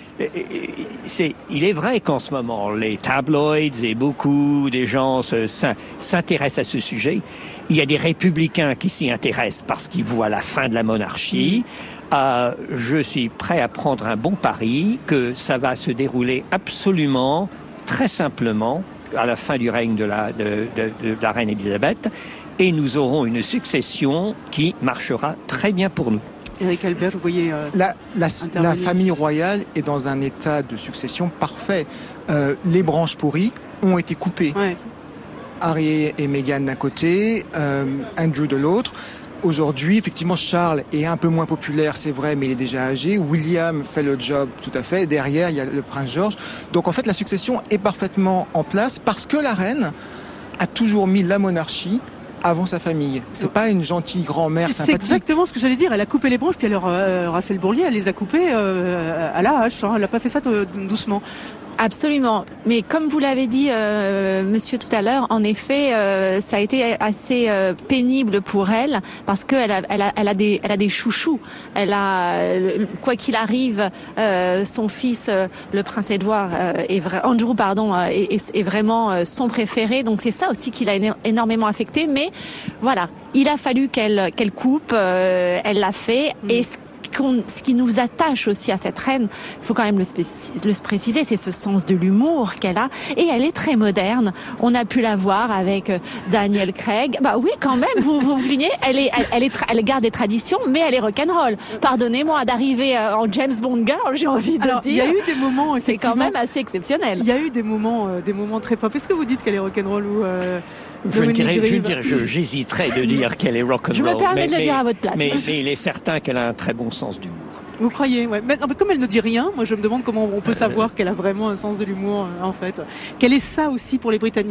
il est vrai qu'en ce moment, les tabloïds et beaucoup des gens s'intéressent à ce sujet. Il y a des républicains qui s'y intéressent parce qu'ils voient la fin de la monarchie. Je suis prêt à prendre un bon pari que ça va se dérouler absolument, très simplement, à la fin du règne de la reine Elisabeth. Et nous aurons une succession qui marchera très bien pour nous. Éric Albert, vous voyez... La famille royale est dans un état de succession parfait. Les branches pourries ont été coupées. Ouais. Harry et Meghan d'un côté, Andrew de l'autre. Aujourd'hui, effectivement, Charles est un peu moins populaire, c'est vrai, mais il est déjà âgé. William fait le job tout à fait. Derrière, il y a le prince George. Donc en fait, la succession est parfaitement en place parce que la reine a toujours mis la monarchie avant sa famille. C'est pas une gentille grand-mère sympathique. C'est exactement ce que j'allais dire. Elle a coupé les branches, puis alors Raphaël Bourlier, elle les a coupées à la hache. Elle n'a pas fait ça doucement. Absolument. Mais comme vous l'avez dit, monsieur, tout à l'heure, en effet, ça a été assez pénible pour elle parce que elle a des chouchous. Elle a, quoi qu'il arrive, son fils, le prince Édouard, Andrew, est vraiment son préféré. Donc c'est ça aussi qui l'a énormément affecté. Mais voilà, il a fallu qu'elle coupe. Elle l'a fait. Et ce qui nous attache aussi à cette reine, il faut quand même le préciser, c'est ce sens de l'humour qu'elle a. Et elle est très moderne. On a pu la voir avec Daniel Craig. Bah oui, quand même, vous soulignez, elle garde des traditions, mais elle est rock'n'roll. Pardonnez-moi d'arriver en James Bond girl, j'ai envie de dire. Il y a eu des moments, c'est quand même assez exceptionnel. Il y a eu des moments très pop. Est-ce que vous dites qu'elle est rock'n'roll ou j'hésiterais de dire qu'elle est rock'n'roll. Je me permets de le dire à votre place. Mais il est certain qu'elle a un très bon sens d'humour. Vous croyez, ouais. Mais comme elle ne dit rien, moi je me demande comment on peut savoir qu'elle a vraiment un sens de l'humour, en fait. Quel est ça aussi pour les Britanniques ?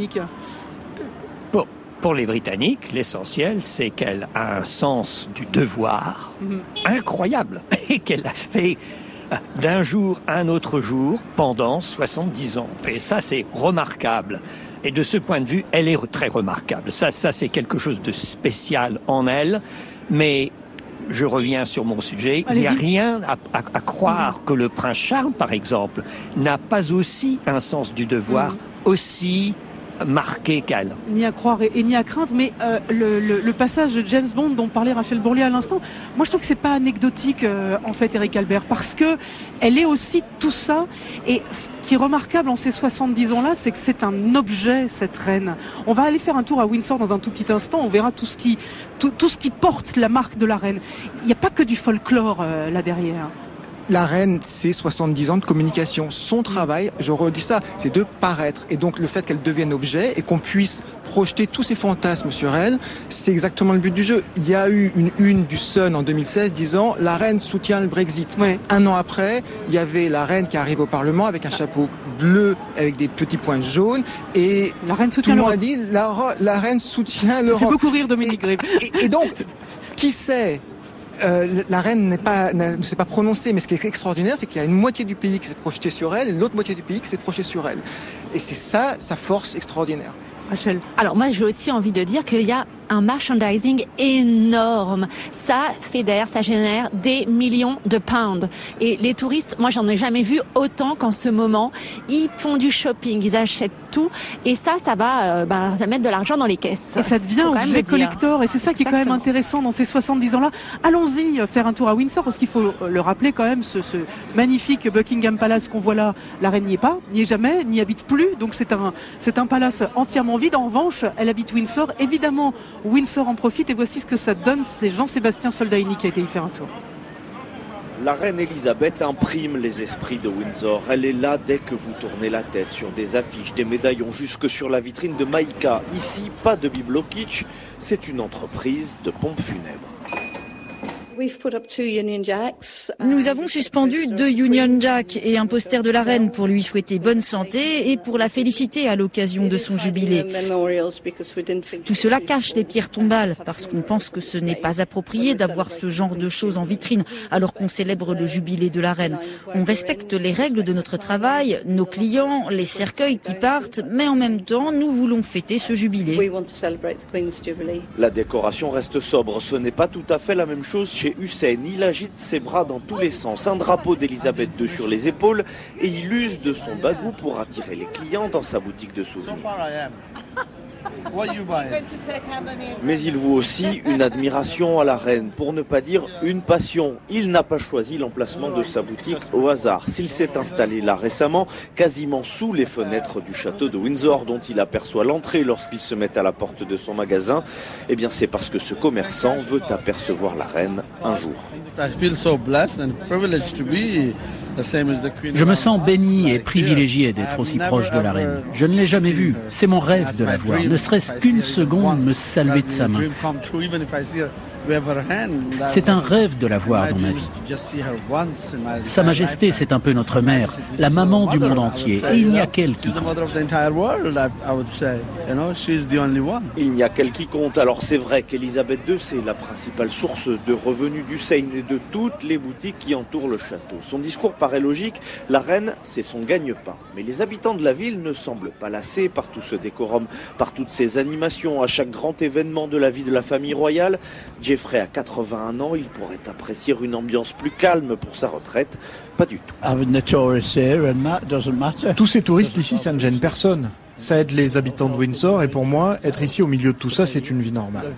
Pour les Britanniques, l'essentiel, c'est qu'elle a un sens du devoir incroyable et qu'elle a fait d'un jour à un autre jour pendant 70 ans. Et ça, c'est remarquable. Et de ce point de vue, elle est très remarquable. Ça c'est quelque chose de spécial en elle. Mais je reviens sur mon sujet. Il n'y a rien à croire que le prince Charles, par exemple, n'a pas aussi un sens du devoir aussi marqué qu'elle. Ni à croire et ni à craindre, mais le passage de James Bond dont parlait Rachel Bourlier à l'instant, moi je trouve que c'est pas anecdotique en fait, Eric Albert, parce que elle est aussi tout ça. Et ce qui est remarquable en ces 70 ans-là, c'est que c'est un objet, cette reine. On va aller faire un tour à Windsor dans un tout petit instant, on verra tout ce qui porte la marque de la reine. Il n'y a pas que du folklore là derrière. La reine, c'est 70 ans de communication. Son travail, je redis ça, c'est de paraître. Et donc le fait qu'elle devienne objet et qu'on puisse projeter tous ses fantasmes sur elle, c'est exactement le but du jeu. Il y a eu une une du Sun en 2016 disant « La reine soutient le Brexit ». Un an après, il y avait la reine qui arrive au Parlement avec un chapeau bleu avec des petits points jaunes et la reine soutient tout le monde a dit « La reine soutient l'Europe ». Ça fait beaucoup rire Dominique Grive. Et donc, qui sait ? La reine ne s'est pas prononcée, mais ce qui est extraordinaire, c'est qu'il y a une moitié du pays qui s'est projeté sur elle et l'autre moitié du pays qui s'est projeté sur elle. Et c'est ça, sa force extraordinaire. Rachel. Alors moi, j'ai aussi envie de dire qu'il y a un merchandising énorme. Ça fédère, ça génère des millions de pounds. Et les touristes, moi, j'en ai jamais vu autant qu'en ce moment. Ils font du shopping, ils achètent tout. Et ça va mettre de l'argent dans les caisses. Et ça devient objet collector. Et c'est ça qui est quand même intéressant dans ces 70 ans-là. Allons-y faire un tour à Windsor, parce qu'il faut le rappeler quand même, ce magnifique Buckingham Palace qu'on voit là, la reine n'y est pas, n'y est jamais, n'y habite plus. Donc c'est un palace entièrement vide. En revanche, elle habite Windsor. Évidemment, Windsor en profite et voici ce que ça donne. C'est Jean-Sébastien Soldaini qui a été y faire un tour. La reine Elisabeth imprime les esprits de Windsor. Elle est là dès que vous tournez la tête, sur des affiches, des médaillons, jusque sur la vitrine de Maïka. Ici, pas de bibelot kitsch, c'est une entreprise de pompes funèbres. Nous avons suspendu 2 Union Jack et un poster de la reine pour lui souhaiter bonne santé et pour la féliciter à l'occasion de son jubilé. Tout cela cache les pierres tombales parce qu'on pense que ce n'est pas approprié d'avoir ce genre de choses en vitrine alors qu'on célèbre le jubilé de la reine. On respecte les règles de notre travail, nos clients, les cercueils qui partent, mais en même temps, nous voulons fêter ce jubilé. La décoration reste sobre. Ce n'est pas tout à fait la même chose chez Hussein. Il agite ses bras dans tous les sens, un drapeau d'Elisabeth II sur les épaules et il use de son bagou pour attirer les clients dans sa boutique de souvenirs. Mais il voue aussi une admiration à la reine, pour ne pas dire une passion. Il n'a pas choisi l'emplacement de sa boutique au hasard. S'il s'est installé là récemment, quasiment sous les fenêtres du château de Windsor, dont il aperçoit l'entrée lorsqu'il se met à la porte de son magasin, eh bien c'est parce que ce commerçant veut apercevoir la reine un jour. Je me sens béni et privilégié d'être aussi proche de la reine. Je ne l'ai jamais vue. C'est mon rêve de la voir. Ne serait-ce qu'une seconde me saluer de sa main. C'est un rêve de la voir dans ma vie. Sa Majesté, c'est un peu notre mère, la maman du monde entier. Et il n'y a qu'elle qui compte. Il n'y a qu'elle qui compte. Alors c'est vrai qu'Elisabeth II, c'est la principale source de revenus du Seine et de toutes les boutiques qui entourent le château. Son discours paraît logique. La reine, c'est son gagne-pain. Mais les habitants de la ville ne semblent pas lassés par tout ce décorum, par toutes ces animations à chaque grand événement de la vie de la famille royale. Jeffrey a 81 ans, il pourrait apprécier une ambiance plus calme pour sa retraite. Pas du tout. Tous ces touristes ici, ça ne gêne personne. Ça aide les habitants de Windsor et pour moi, être ici au milieu de tout ça, c'est une vie normale.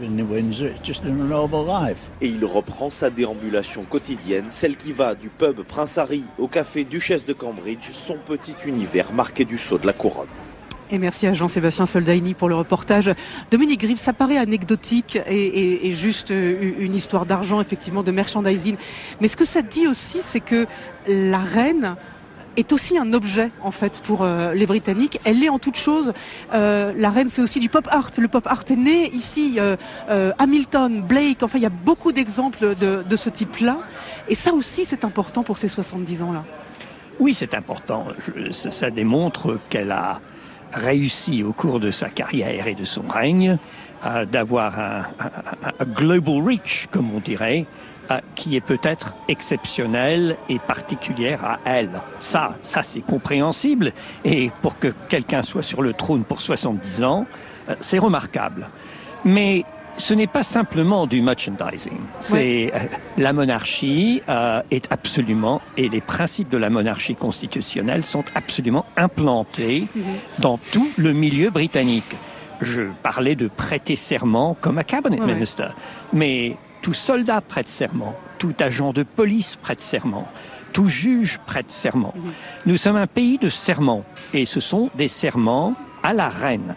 Et il reprend sa déambulation quotidienne, celle qui va du pub Prince Harry au café Duchesse de Cambridge, son petit univers marqué du sceau de la couronne. Et merci à Jean-Sébastien Soldaini pour le reportage. Dominique Grive, ça paraît anecdotique et juste une histoire d'argent, effectivement, de merchandising. Mais ce que ça dit aussi, c'est que la reine est aussi un objet, en fait, pour les Britanniques. Elle l'est en toute chose. La reine, c'est aussi du pop art. Le pop art est né ici. Hamilton, Blake, enfin, il y a beaucoup d'exemples de ce type-là. Et ça aussi, c'est important pour ces 70 ans-là. Oui, c'est important. Ça démontre qu'elle a réussi au cours de sa carrière et de son règne d'avoir un global reach, comme on dirait, qui est peut-être exceptionnelle et particulière à elle. Ça c'est compréhensible. Et pour que quelqu'un soit sur le trône pour 70 ans, c'est remarquable. Mais ce n'est pas simplement du merchandising. C'est la monarchie est absolument, et les principes de la monarchie constitutionnelle sont absolument implantés dans tout le milieu britannique. Je parlais de prêter serment comme un cabinet minister, mais tout soldat prête serment, tout agent de police prête serment, tout juge prête serment. Nous sommes un pays de serments, et ce sont des serments à la reine.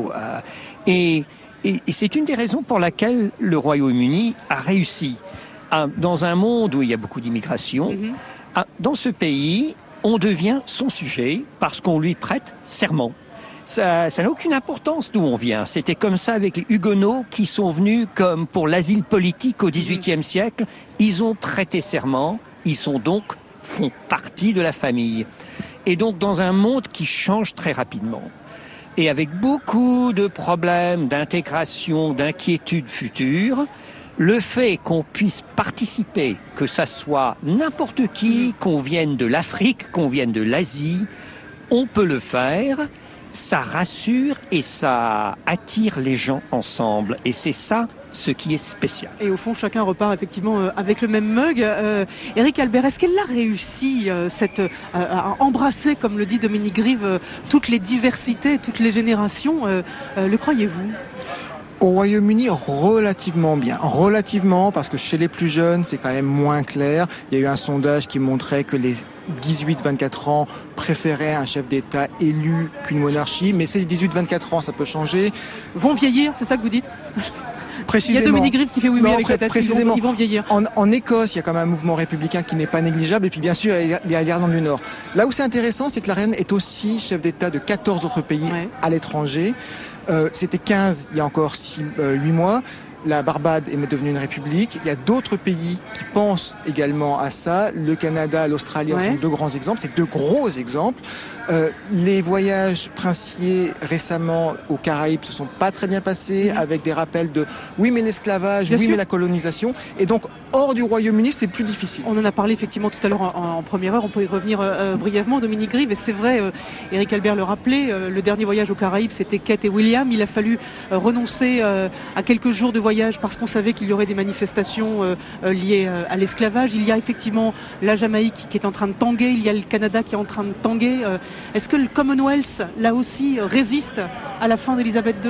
Et c'est une des raisons pour laquelle le Royaume-Uni a réussi. Dans un monde où il y a beaucoup d'immigration, dans ce pays, on devient son sujet parce qu'on lui prête serment. Ça n'a aucune importance d'où on vient. C'était comme ça avec les Huguenots qui sont venus comme pour l'asile politique au XVIIIe siècle. Ils ont prêté serment, font partie de la famille. Et donc dans un monde qui change très rapidement, et avec beaucoup de problèmes d'intégration, d'inquiétudes futures, le fait qu'on puisse participer, que ça soit n'importe qui, qu'on vienne de l'Afrique, qu'on vienne de l'Asie, on peut le faire. Ça rassure et ça attire les gens ensemble. Et c'est ça ce qui est spécial. Et au fond, chacun repart effectivement avec le même mug. Éric Albert, est-ce qu'elle a réussi à embrasser, comme le dit Dominique Grieve, toutes les diversités, toutes les générations le croyez-vous ? Au Royaume-Uni, relativement bien. Relativement, parce que chez les plus jeunes, c'est quand même moins clair. Il y a eu un sondage qui montrait que les 18-24 ans préféraient un chef d'État élu qu'une monarchie. Mais ces 18-24 ans, ça peut changer. Vont vieillir, c'est ça que vous dites ? Précisément. Il y a Dominique Grieve qui fait oui avec la tête. Précisément. Ils vont vieillir. En Écosse, il y a quand même un mouvement républicain qui n'est pas négligeable. Et puis bien sûr, il y a l'Irlande du Nord. Là où c'est intéressant, c'est que la reine est aussi chef d'État de 14 autres pays à l'étranger. C'était 15 il y a encore 8 mois. La Barbade est devenue une république. Il y a d'autres pays qui pensent également à ça. Le Canada, l'Australie en sont deux grands exemples. C'est deux gros exemples. Les voyages princiers récemment aux Caraïbes se sont pas très bien passés, avec des rappels de oui mais l'esclavage, mais la colonisation. Et donc hors du Royaume-Uni, c'est plus difficile. On en a parlé effectivement tout à l'heure en première heure. On peut y revenir brièvement. Dominique Grieve, et c'est vrai, Éric Albert le rappelait, le dernier voyage aux Caraïbes, c'était Kate et William. Il a fallu renoncer à quelques jours de voyage parce qu'on savait qu'il y aurait des manifestations liées à l'esclavage. Il y a effectivement la Jamaïque qui est en train de tanguer, il y a le Canada qui est en train de tanguer. Est-ce que le Commonwealth, là aussi, résiste à la fin d'Elisabeth II ?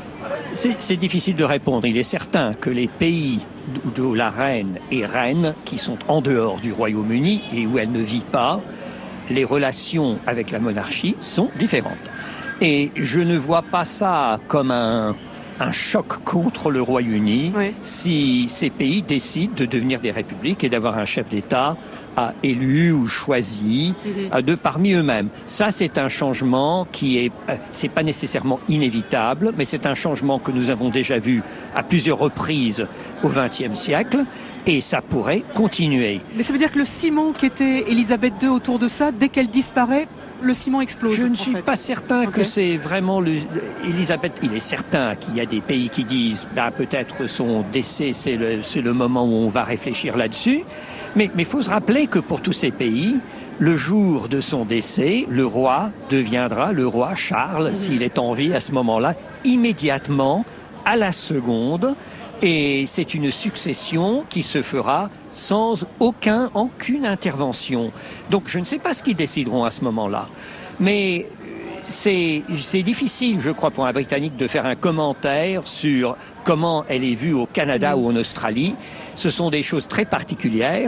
C'est difficile de répondre. Il est certain que les pays où la reine est reine, qui sont en dehors du Royaume-Uni et où elle ne vit pas, les relations avec la monarchie sont différentes. Et je ne vois pas ça comme un choc contre le Royaume-Uni si ces pays décident de devenir des républiques et d'avoir un chef d'État élu ou choisi de parmi eux-mêmes. Ça, c'est un changement c'est pas nécessairement inévitable, mais c'est un changement que nous avons déjà vu à plusieurs reprises au XXe siècle, et ça pourrait continuer. Mais ça veut dire que le ciment qui était Elisabeth II autour de ça, dès qu'elle disparaît, le ciment explose. Je ne suis pas certain que c'est vraiment Elisabeth. Il est certain qu'il y a des pays qui disent peut-être son décès, c'est le moment où on va réfléchir là-dessus. Mais il faut se rappeler que pour tous ces pays, le jour de son décès, le roi deviendra le roi Charles, s'il est en vie à ce moment-là, immédiatement, à la seconde. Et c'est une succession qui se fera sans aucune intervention. Donc je ne sais pas ce qu'ils décideront à ce moment-là. Mais c'est difficile, je crois, pour un Britannique de faire un commentaire sur comment elle est vue au Canada ou en Australie. Ce sont des choses très particulières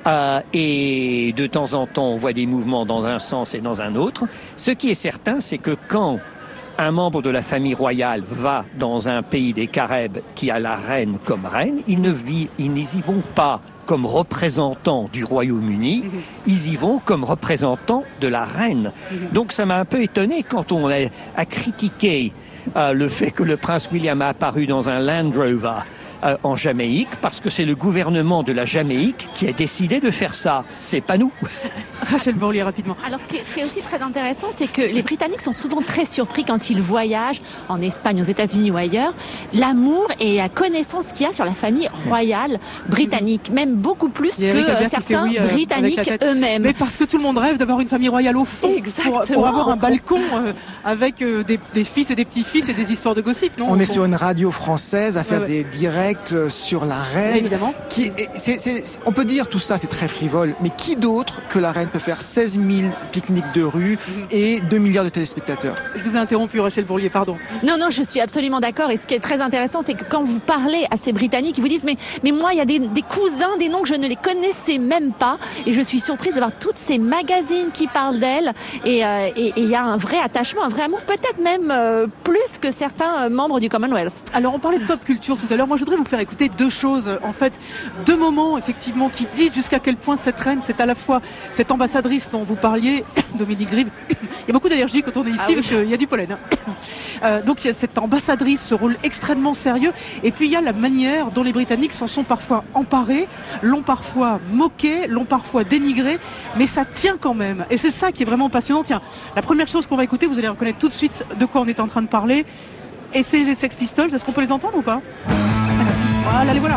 et de temps en temps on voit des mouvements dans un sens et dans un autre. Ce qui est certain, c'est que quand un membre de la famille royale va dans un pays des Caraïbes qui a la reine comme reine, ils n'y vont pas comme représentants du Royaume-Uni, ils y vont comme représentants de la reine. Donc ça m'a un peu étonné quand on a critiqué le fait que le prince William a apparu dans un Land Rover en Jamaïque parce que c'est le gouvernement de la Jamaïque qui a décidé de faire ça. C'est pas nous. Rachel Bourlier, rapidement. Alors, ce qui est aussi très intéressant, c'est que les Britanniques sont souvent très surpris quand ils voyagent en Espagne, aux États-Unis ou ailleurs. L'amour et la connaissance qu'il y a sur la famille royale britannique, même beaucoup plus que certains Britanniques eux-mêmes. Mais parce que tout le monde rêve d'avoir une famille royale au fond, pour avoir un balcon avec des fils et des petits-fils et des histoires de gossip, non? On est sur une radio française à faire des directs sur la reine. Évidemment. On peut dire tout ça, c'est très frivole, mais qui d'autre que la reine peut faire 16 000 pique-niques de rue et 2 milliards de téléspectateurs? Je vous ai interrompu, Rachel Bourlier, pardon. Non, je suis absolument d'accord. Et ce qui est très intéressant, c'est que quand vous parlez à ces Britanniques, ils vous disent mais moi, il y a des cousins, des noms que je ne les connaissais même pas. Et je suis surprise de voir toutes ces magazines qui parlent d'elle. Et il y a un vrai attachement, un vrai amour, peut-être même plus que certains membres du Commonwealth. Alors, on parlait de pop culture tout à l'heure. Moi, je voudrais vous faire écouter deux choses. En fait, deux moments, effectivement, qui disent jusqu'à quel point cette reine, c'est à la fois cette ambassadrice dont vous parliez, Dominique Grive. Il y a beaucoup d'allergies quand on est ici, parce qu'il y a du pollen. Donc il y a cette ambassadrice, ce rôle extrêmement sérieux. Et puis il y a la manière dont les Britanniques s'en sont parfois emparés, l'ont parfois moqué, l'ont parfois dénigré, mais ça tient quand même. Et c'est ça qui est vraiment passionnant. Tiens, la première chose qu'on va écouter, vous allez reconnaître tout de suite de quoi on est en train de parler. Et c'est les Sex Pistols. Est-ce qu'on peut les entendre ou pas? Merci. Voilà, les voilà.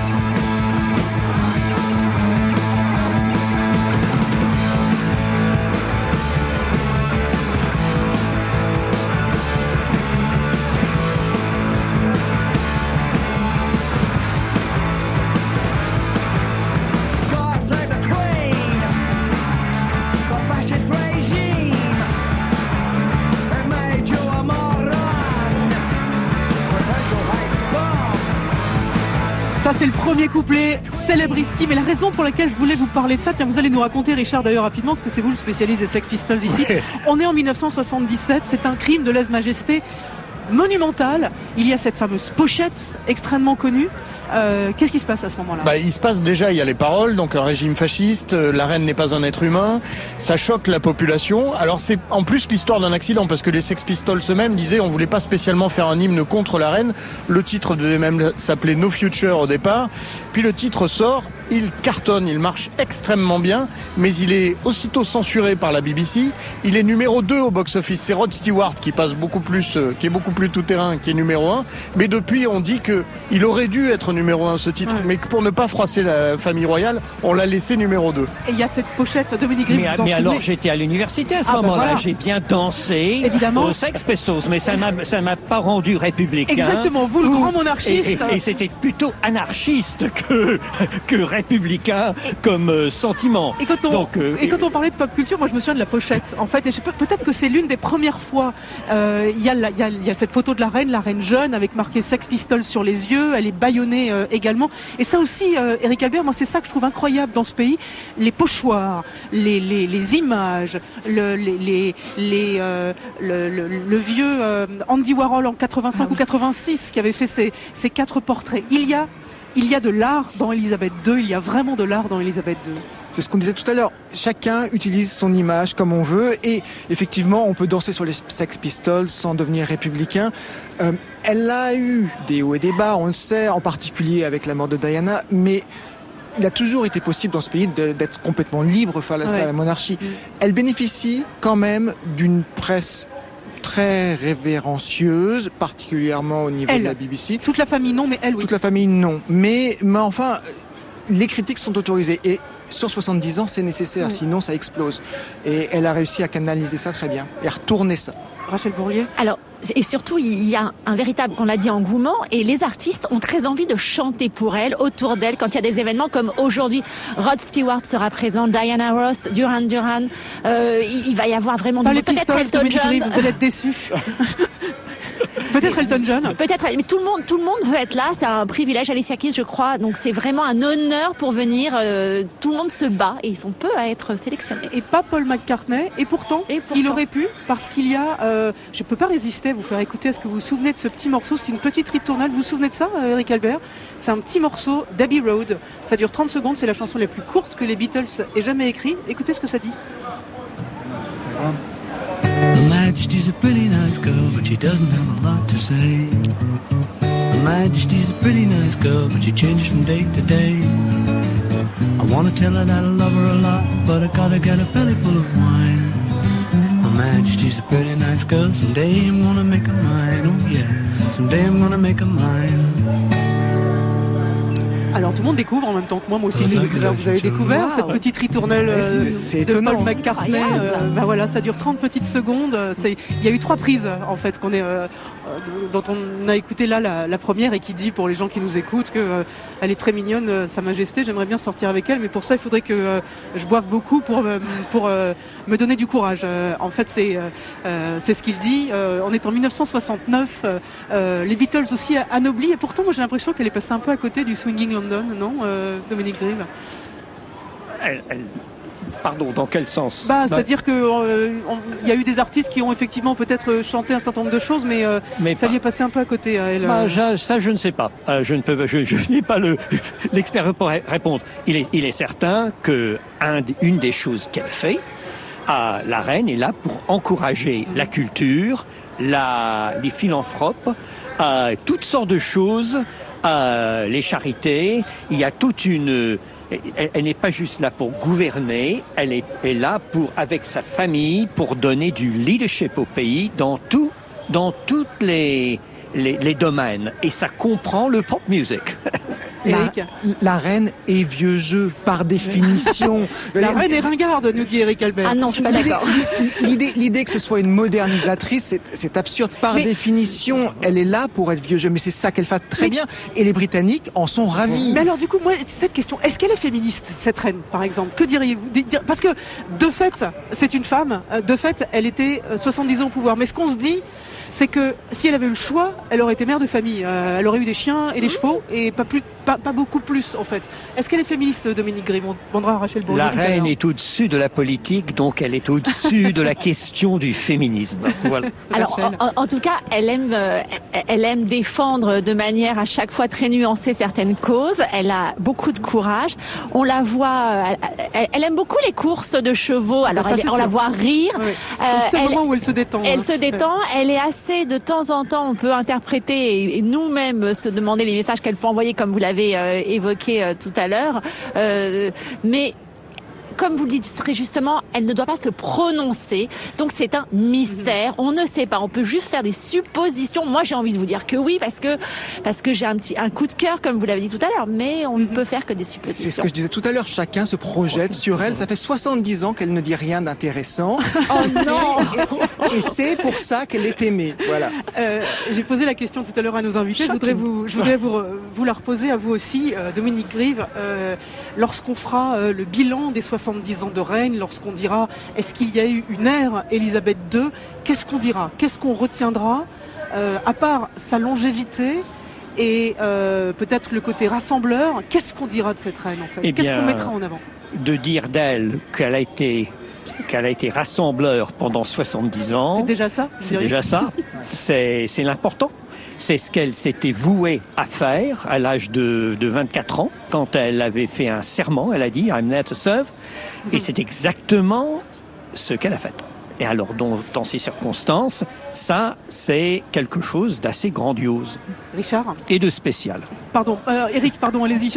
Ça, c'est le premier couplet célébrissime. Et la raison pour laquelle je voulais vous parler de ça, tiens, vous allez nous raconter, Richard, d'ailleurs, rapidement, parce que c'est vous le spécialiste des Sex Pistols ici. On est en 1977, c'est un crime de lèse-majesté monumental. Il y a cette fameuse pochette extrêmement connue. Qu'est-ce qui se passe à ce moment-là? Il se passe déjà, il y a les paroles, donc un régime fasciste, la reine n'est pas un être humain, ça choque la population. Alors c'est en plus l'histoire d'un accident, parce que les Sex Pistols eux-mêmes disaient on voulait pas spécialement faire un hymne contre la reine, le titre devait même s'appeler No Future au départ, puis le titre sort, il cartonne, il marche extrêmement bien, mais il est aussitôt censuré par la BBC, il est numéro 2 au box-office, c'est Rod Stewart qui passe beaucoup plus, qui est beaucoup plus tout-terrain, qui est numéro 1, mais depuis on dit que il aurait dû être numéro 1 ce titre, mais pour ne pas froisser la famille royale, on l'a laissé numéro 2. Et il y a cette pochette, Dominique Grive, mais alors j'étais à l'université à ce moment-là, voilà. J'ai bien dansé aux Sex Pistols, mais ça m'a pas rendu républicain. Exactement, vous le grand monarchiste. Et c'était plutôt anarchiste que républicain comme sentiment. Et quand on parlait de pop culture, moi je me souviens de la pochette. En fait, et peut-être que c'est l'une des premières fois. Il y a cette photo de la reine jeune avec marqué Sex Pistols sur les yeux. Elle est bâillonnée également. Et ça aussi, Eric Albert, moi c'est ça que je trouve incroyable dans ce pays. Les pochoirs, les images, le vieux Andy Warhol en 85 ou 86 qui avait fait ces 4 portraits. Il y a de l'art dans Elisabeth II, il y a vraiment de l'art dans Elisabeth II. C'est ce qu'on disait tout à l'heure. Chacun utilise son image comme on veut et effectivement, on peut danser sur les Sex Pistols sans devenir républicain. Elle a eu des hauts et des bas, on le sait, en particulier avec la mort de Diana, mais il a toujours été possible dans ce pays d'être complètement libre face à la monarchie. Elle bénéficie quand même d'une presse très révérencieuse, particulièrement au niveau de la BBC. Toute la famille non, mais elle oui. Toute la famille non. Mais enfin, les critiques sont autorisées et sur 70 ans, c'est nécessaire, sinon ça explose. Et elle a réussi à canaliser ça très bien et à retourner ça. Rachel Bourlier. Alors, et surtout, il y a un véritable, on l'a dit, engouement, et les artistes ont très envie de chanter pour elle, autour d'elle, quand il y a des événements comme aujourd'hui. Rod Stewart sera présent, Diana Ross, Duran Duran, il va y avoir vraiment peut-être Elton John. Vous allez être déçus. Peut-être Elton John. Peut-être, mais tout le monde veut être là. C'est un privilège. Alicia Keys, je crois. Donc c'est vraiment un honneur pour venir. Tout le monde se bat et ils sont peu à être sélectionnés. Et pas Paul McCartney. Et pourtant, il aurait pu, parce qu'il y a. Je peux pas résister à vous faire écouter. Est-ce que vous vous souvenez de ce petit morceau? C'est une petite ritournelle. Vous vous souvenez de ça, Eric Albert? C'est un petit morceau d'Abbey Road. Ça dure 30 secondes. C'est la chanson la plus courte que les Beatles aient jamais écrite. Écoutez ce que ça dit. Her Majesty's a pretty nice girl, but she doesn't have a lot to say. Her Majesty's a pretty nice girl, but she changes from day to day. I wanna tell her that I love her a lot, but I gotta get a belly full of wine. Her Majesty's a pretty nice girl, someday I'm gonna make her mine, oh yeah, someday I'm gonna make her mine. Alors tout le monde découvre en même temps que moi aussi vous avez découvert cette petite ritournelle de Paul McCartney. Voilà, ça dure 30 petites secondes. Il y a eu 3 prises en fait dont on a écouté là la première et qui dit pour les gens qui nous écoutent que elle est très mignonne, Sa Majesté. J'aimerais bien sortir avec elle, mais pour ça il faudrait que je boive beaucoup pour me donner du courage. En fait c'est ce qu'il dit. On est en 1969. Les Beatles aussi anoblis et pourtant moi j'ai l'impression qu'elle est passée un peu à côté du Swinging London. Non, Dominique Grive. Pardon, dans quel sens? C'est-à-dire que y a eu des artistes qui ont effectivement peut-être chanté un certain nombre de choses, mais ça lui est passé un peu à côté à elle. Ça, je ne sais pas. Je n'ai pas l'expert pour répondre. Il est certain que une des choses qu'elle fait, la reine est là pour encourager la culture, les philanthropes, toutes sortes de choses. Les charités, il y a elle n'est pas juste là pour gouverner, elle est là avec sa famille, pour donner du leadership au pays dans toutes les domaines. Et ça comprend le pop music. La reine est vieux jeu, par définition. La reine est ringarde, nous dit Eric Albert. Ah non, je suis pas d'accord. L'idée que ce soit une modernisatrice, c'est absurde. Par définition, elle est là pour être vieux jeu, mais c'est ça qu'elle fait très bien. Et les Britanniques en sont ravis. Mais alors, du coup, moi, cette question, est-ce qu'elle est féministe, cette reine, par exemple? Que diriez-vous? Parce que, de fait, c'est une femme. De fait, elle était 70 ans au pouvoir. Mais ce qu'on se dit, c'est que si elle avait eu le choix, elle aurait été mère de famille. Elle aurait eu des chiens et des chevaux et pas beaucoup plus en fait. Est-ce qu'elle est féministe, Dominique Grive? On demandera à Rachel Bourdieu. La reine est au-dessus de la politique, donc elle est au-dessus de la question du féminisme. Voilà. Alors, en tout cas, elle aime défendre de manière à chaque fois très nuancée certaines causes. Elle a beaucoup de courage. On la voit, elle aime beaucoup les courses de chevaux. Alors, on la voit rire. Oui. C'est le moment où elle se détend. Elle se détend. Elle est assez, de temps en temps, on peut interpréter et nous-mêmes se demander les messages qu'elle peut envoyer, comme vous l'avez évoqué tout à l'heure. Mais comme vous le dites très justement, elle ne doit pas se prononcer. Donc c'est un mystère. On ne sait pas. On peut juste faire des suppositions. Moi, j'ai envie de vous dire que oui, parce que j'ai un coup de cœur, comme vous l'avez dit tout à l'heure. Mais on ne peut faire que des suppositions. C'est ce que je disais tout à l'heure. Chacun se projette sur elle. Ça fait 70 ans qu'elle ne dit rien d'intéressant. Et c'est pour ça qu'elle est aimée. Voilà. J'ai posé la question tout à l'heure à nos invités. Je voudrais vous la reposer à vous aussi, Dominique Grive. Lorsqu'on fera le bilan des 70 ans de règne, lorsqu'on dira est-ce qu'il y a eu une ère Élisabeth II, qu'est-ce qu'on dira? Qu'est-ce qu'on retiendra à part sa longévité et peut-être le côté rassembleur? Qu'est-ce qu'on dira de cette reine en fait? Qu'est-ce qu'on mettra en avant? De dire d'elle qu'elle a été rassembleur pendant 70 ans. C'est déjà ça? C'est déjà ça. C'est l'important. C'est ce qu'elle s'était vouée à faire à l'âge de 24 ans, quand elle avait fait un serment. Elle a dit « I'm there to serve ». Et c'est exactement ce qu'elle a fait. Et alors, dans ces circonstances, ça, c'est quelque chose d'assez grandiose. Richard? Et de spécial. Pardon, Eric, pardon, allez-y.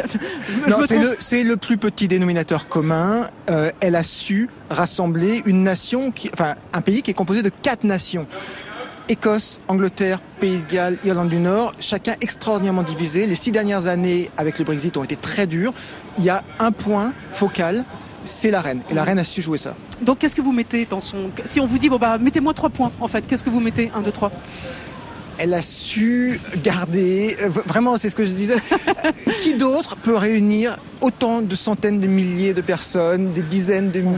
C'est le plus petit dénominateur commun. Elle a su rassembler une nation, un pays qui est composé de 4 nations. Écosse, Angleterre, Pays de Galles, Irlande du Nord, chacun extraordinairement divisé. Les 6 dernières années avec le Brexit ont été très dures. Il y a un point focal, c'est la reine. Et la reine a su jouer ça. Donc qu'est-ce que vous mettez dans son... Si on vous dit, mettez-moi 3 points en fait, qu'est-ce que vous mettez? 1, 2, 3. Elle a su garder, vraiment c'est ce que je disais, qui d'autre peut réunir autant de centaines de milliers de personnes, des dizaines de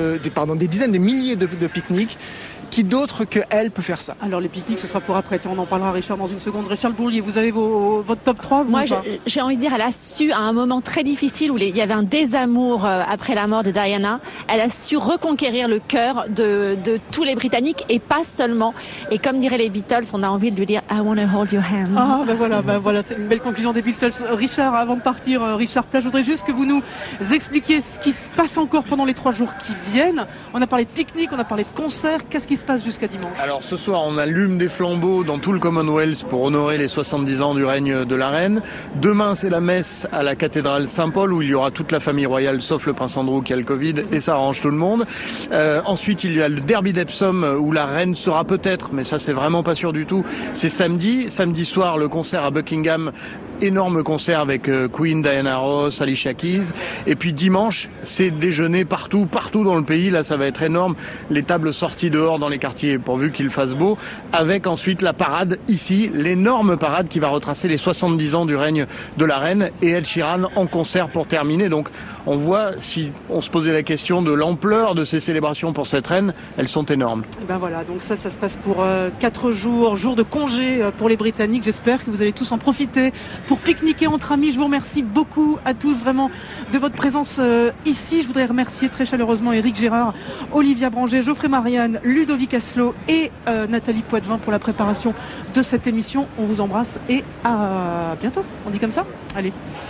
milliers de pique-niques? Qui d'autre que elle peut faire ça? Alors les pique-niques, ce sera pour après. On en parlera, Richard, dans une seconde. Richard Bourlier, vous avez votre top 3 vous? Moi, j'ai envie de dire, elle a su, à un moment très difficile où il y avait un désamour après la mort de Diana, elle a su reconquérir le cœur de tous les Britanniques et pas seulement. Et comme diraient les Beatles, on a envie de lui dire I want to hold your hand. Ah, voilà, c'est une belle conclusion des Beatles. Richard, avant de partir, Richard Plage, je voudrais juste que vous nous expliquiez ce qui se passe encore pendant les 3 jours qui viennent. On a parlé de pique-nique, on a parlé de concerts. Qu'est-ce qui se passe jusqu'à dimanche? Alors ce soir, on allume des flambeaux dans tout le Commonwealth pour honorer les 70 ans du règne de la reine. Demain, c'est la messe à la cathédrale Saint-Paul où il y aura toute la famille royale sauf le prince Andrew qui a le Covid et ça arrange tout le monde. Ensuite, il y a le derby d'Epsom où la reine sera peut-être, mais ça c'est vraiment pas sûr du tout. C'est samedi. Samedi soir, le concert à Buckingham. Énorme concert avec Queen, Diana Ross, Alicia Keys. Et puis dimanche, c'est déjeuner partout dans le pays. Là, ça va être énorme. Les tables sorties dehors dans les quartiers pourvu qu'il fasse beau. Avec ensuite la parade ici, l'énorme parade qui va retracer les 70 ans du règne de la reine et Ed Sheeran en concert pour terminer. Donc, on voit, si on se posait la question de l'ampleur de ces célébrations pour cette reine, elles sont énormes. Et ben voilà, donc ça se passe pour 4 jours de congé pour les Britanniques. J'espère que vous allez tous en profiter pour pique-niquer entre amis. Je vous remercie beaucoup à tous vraiment de votre présence ici. Je voudrais remercier très chaleureusement Éric Gérard, Olivia Branger, Geoffrey Marianne, Ludovic Asselot et Nathalie Poitvin pour la préparation de cette émission. On vous embrasse et à bientôt. On dit comme ça ? Allez.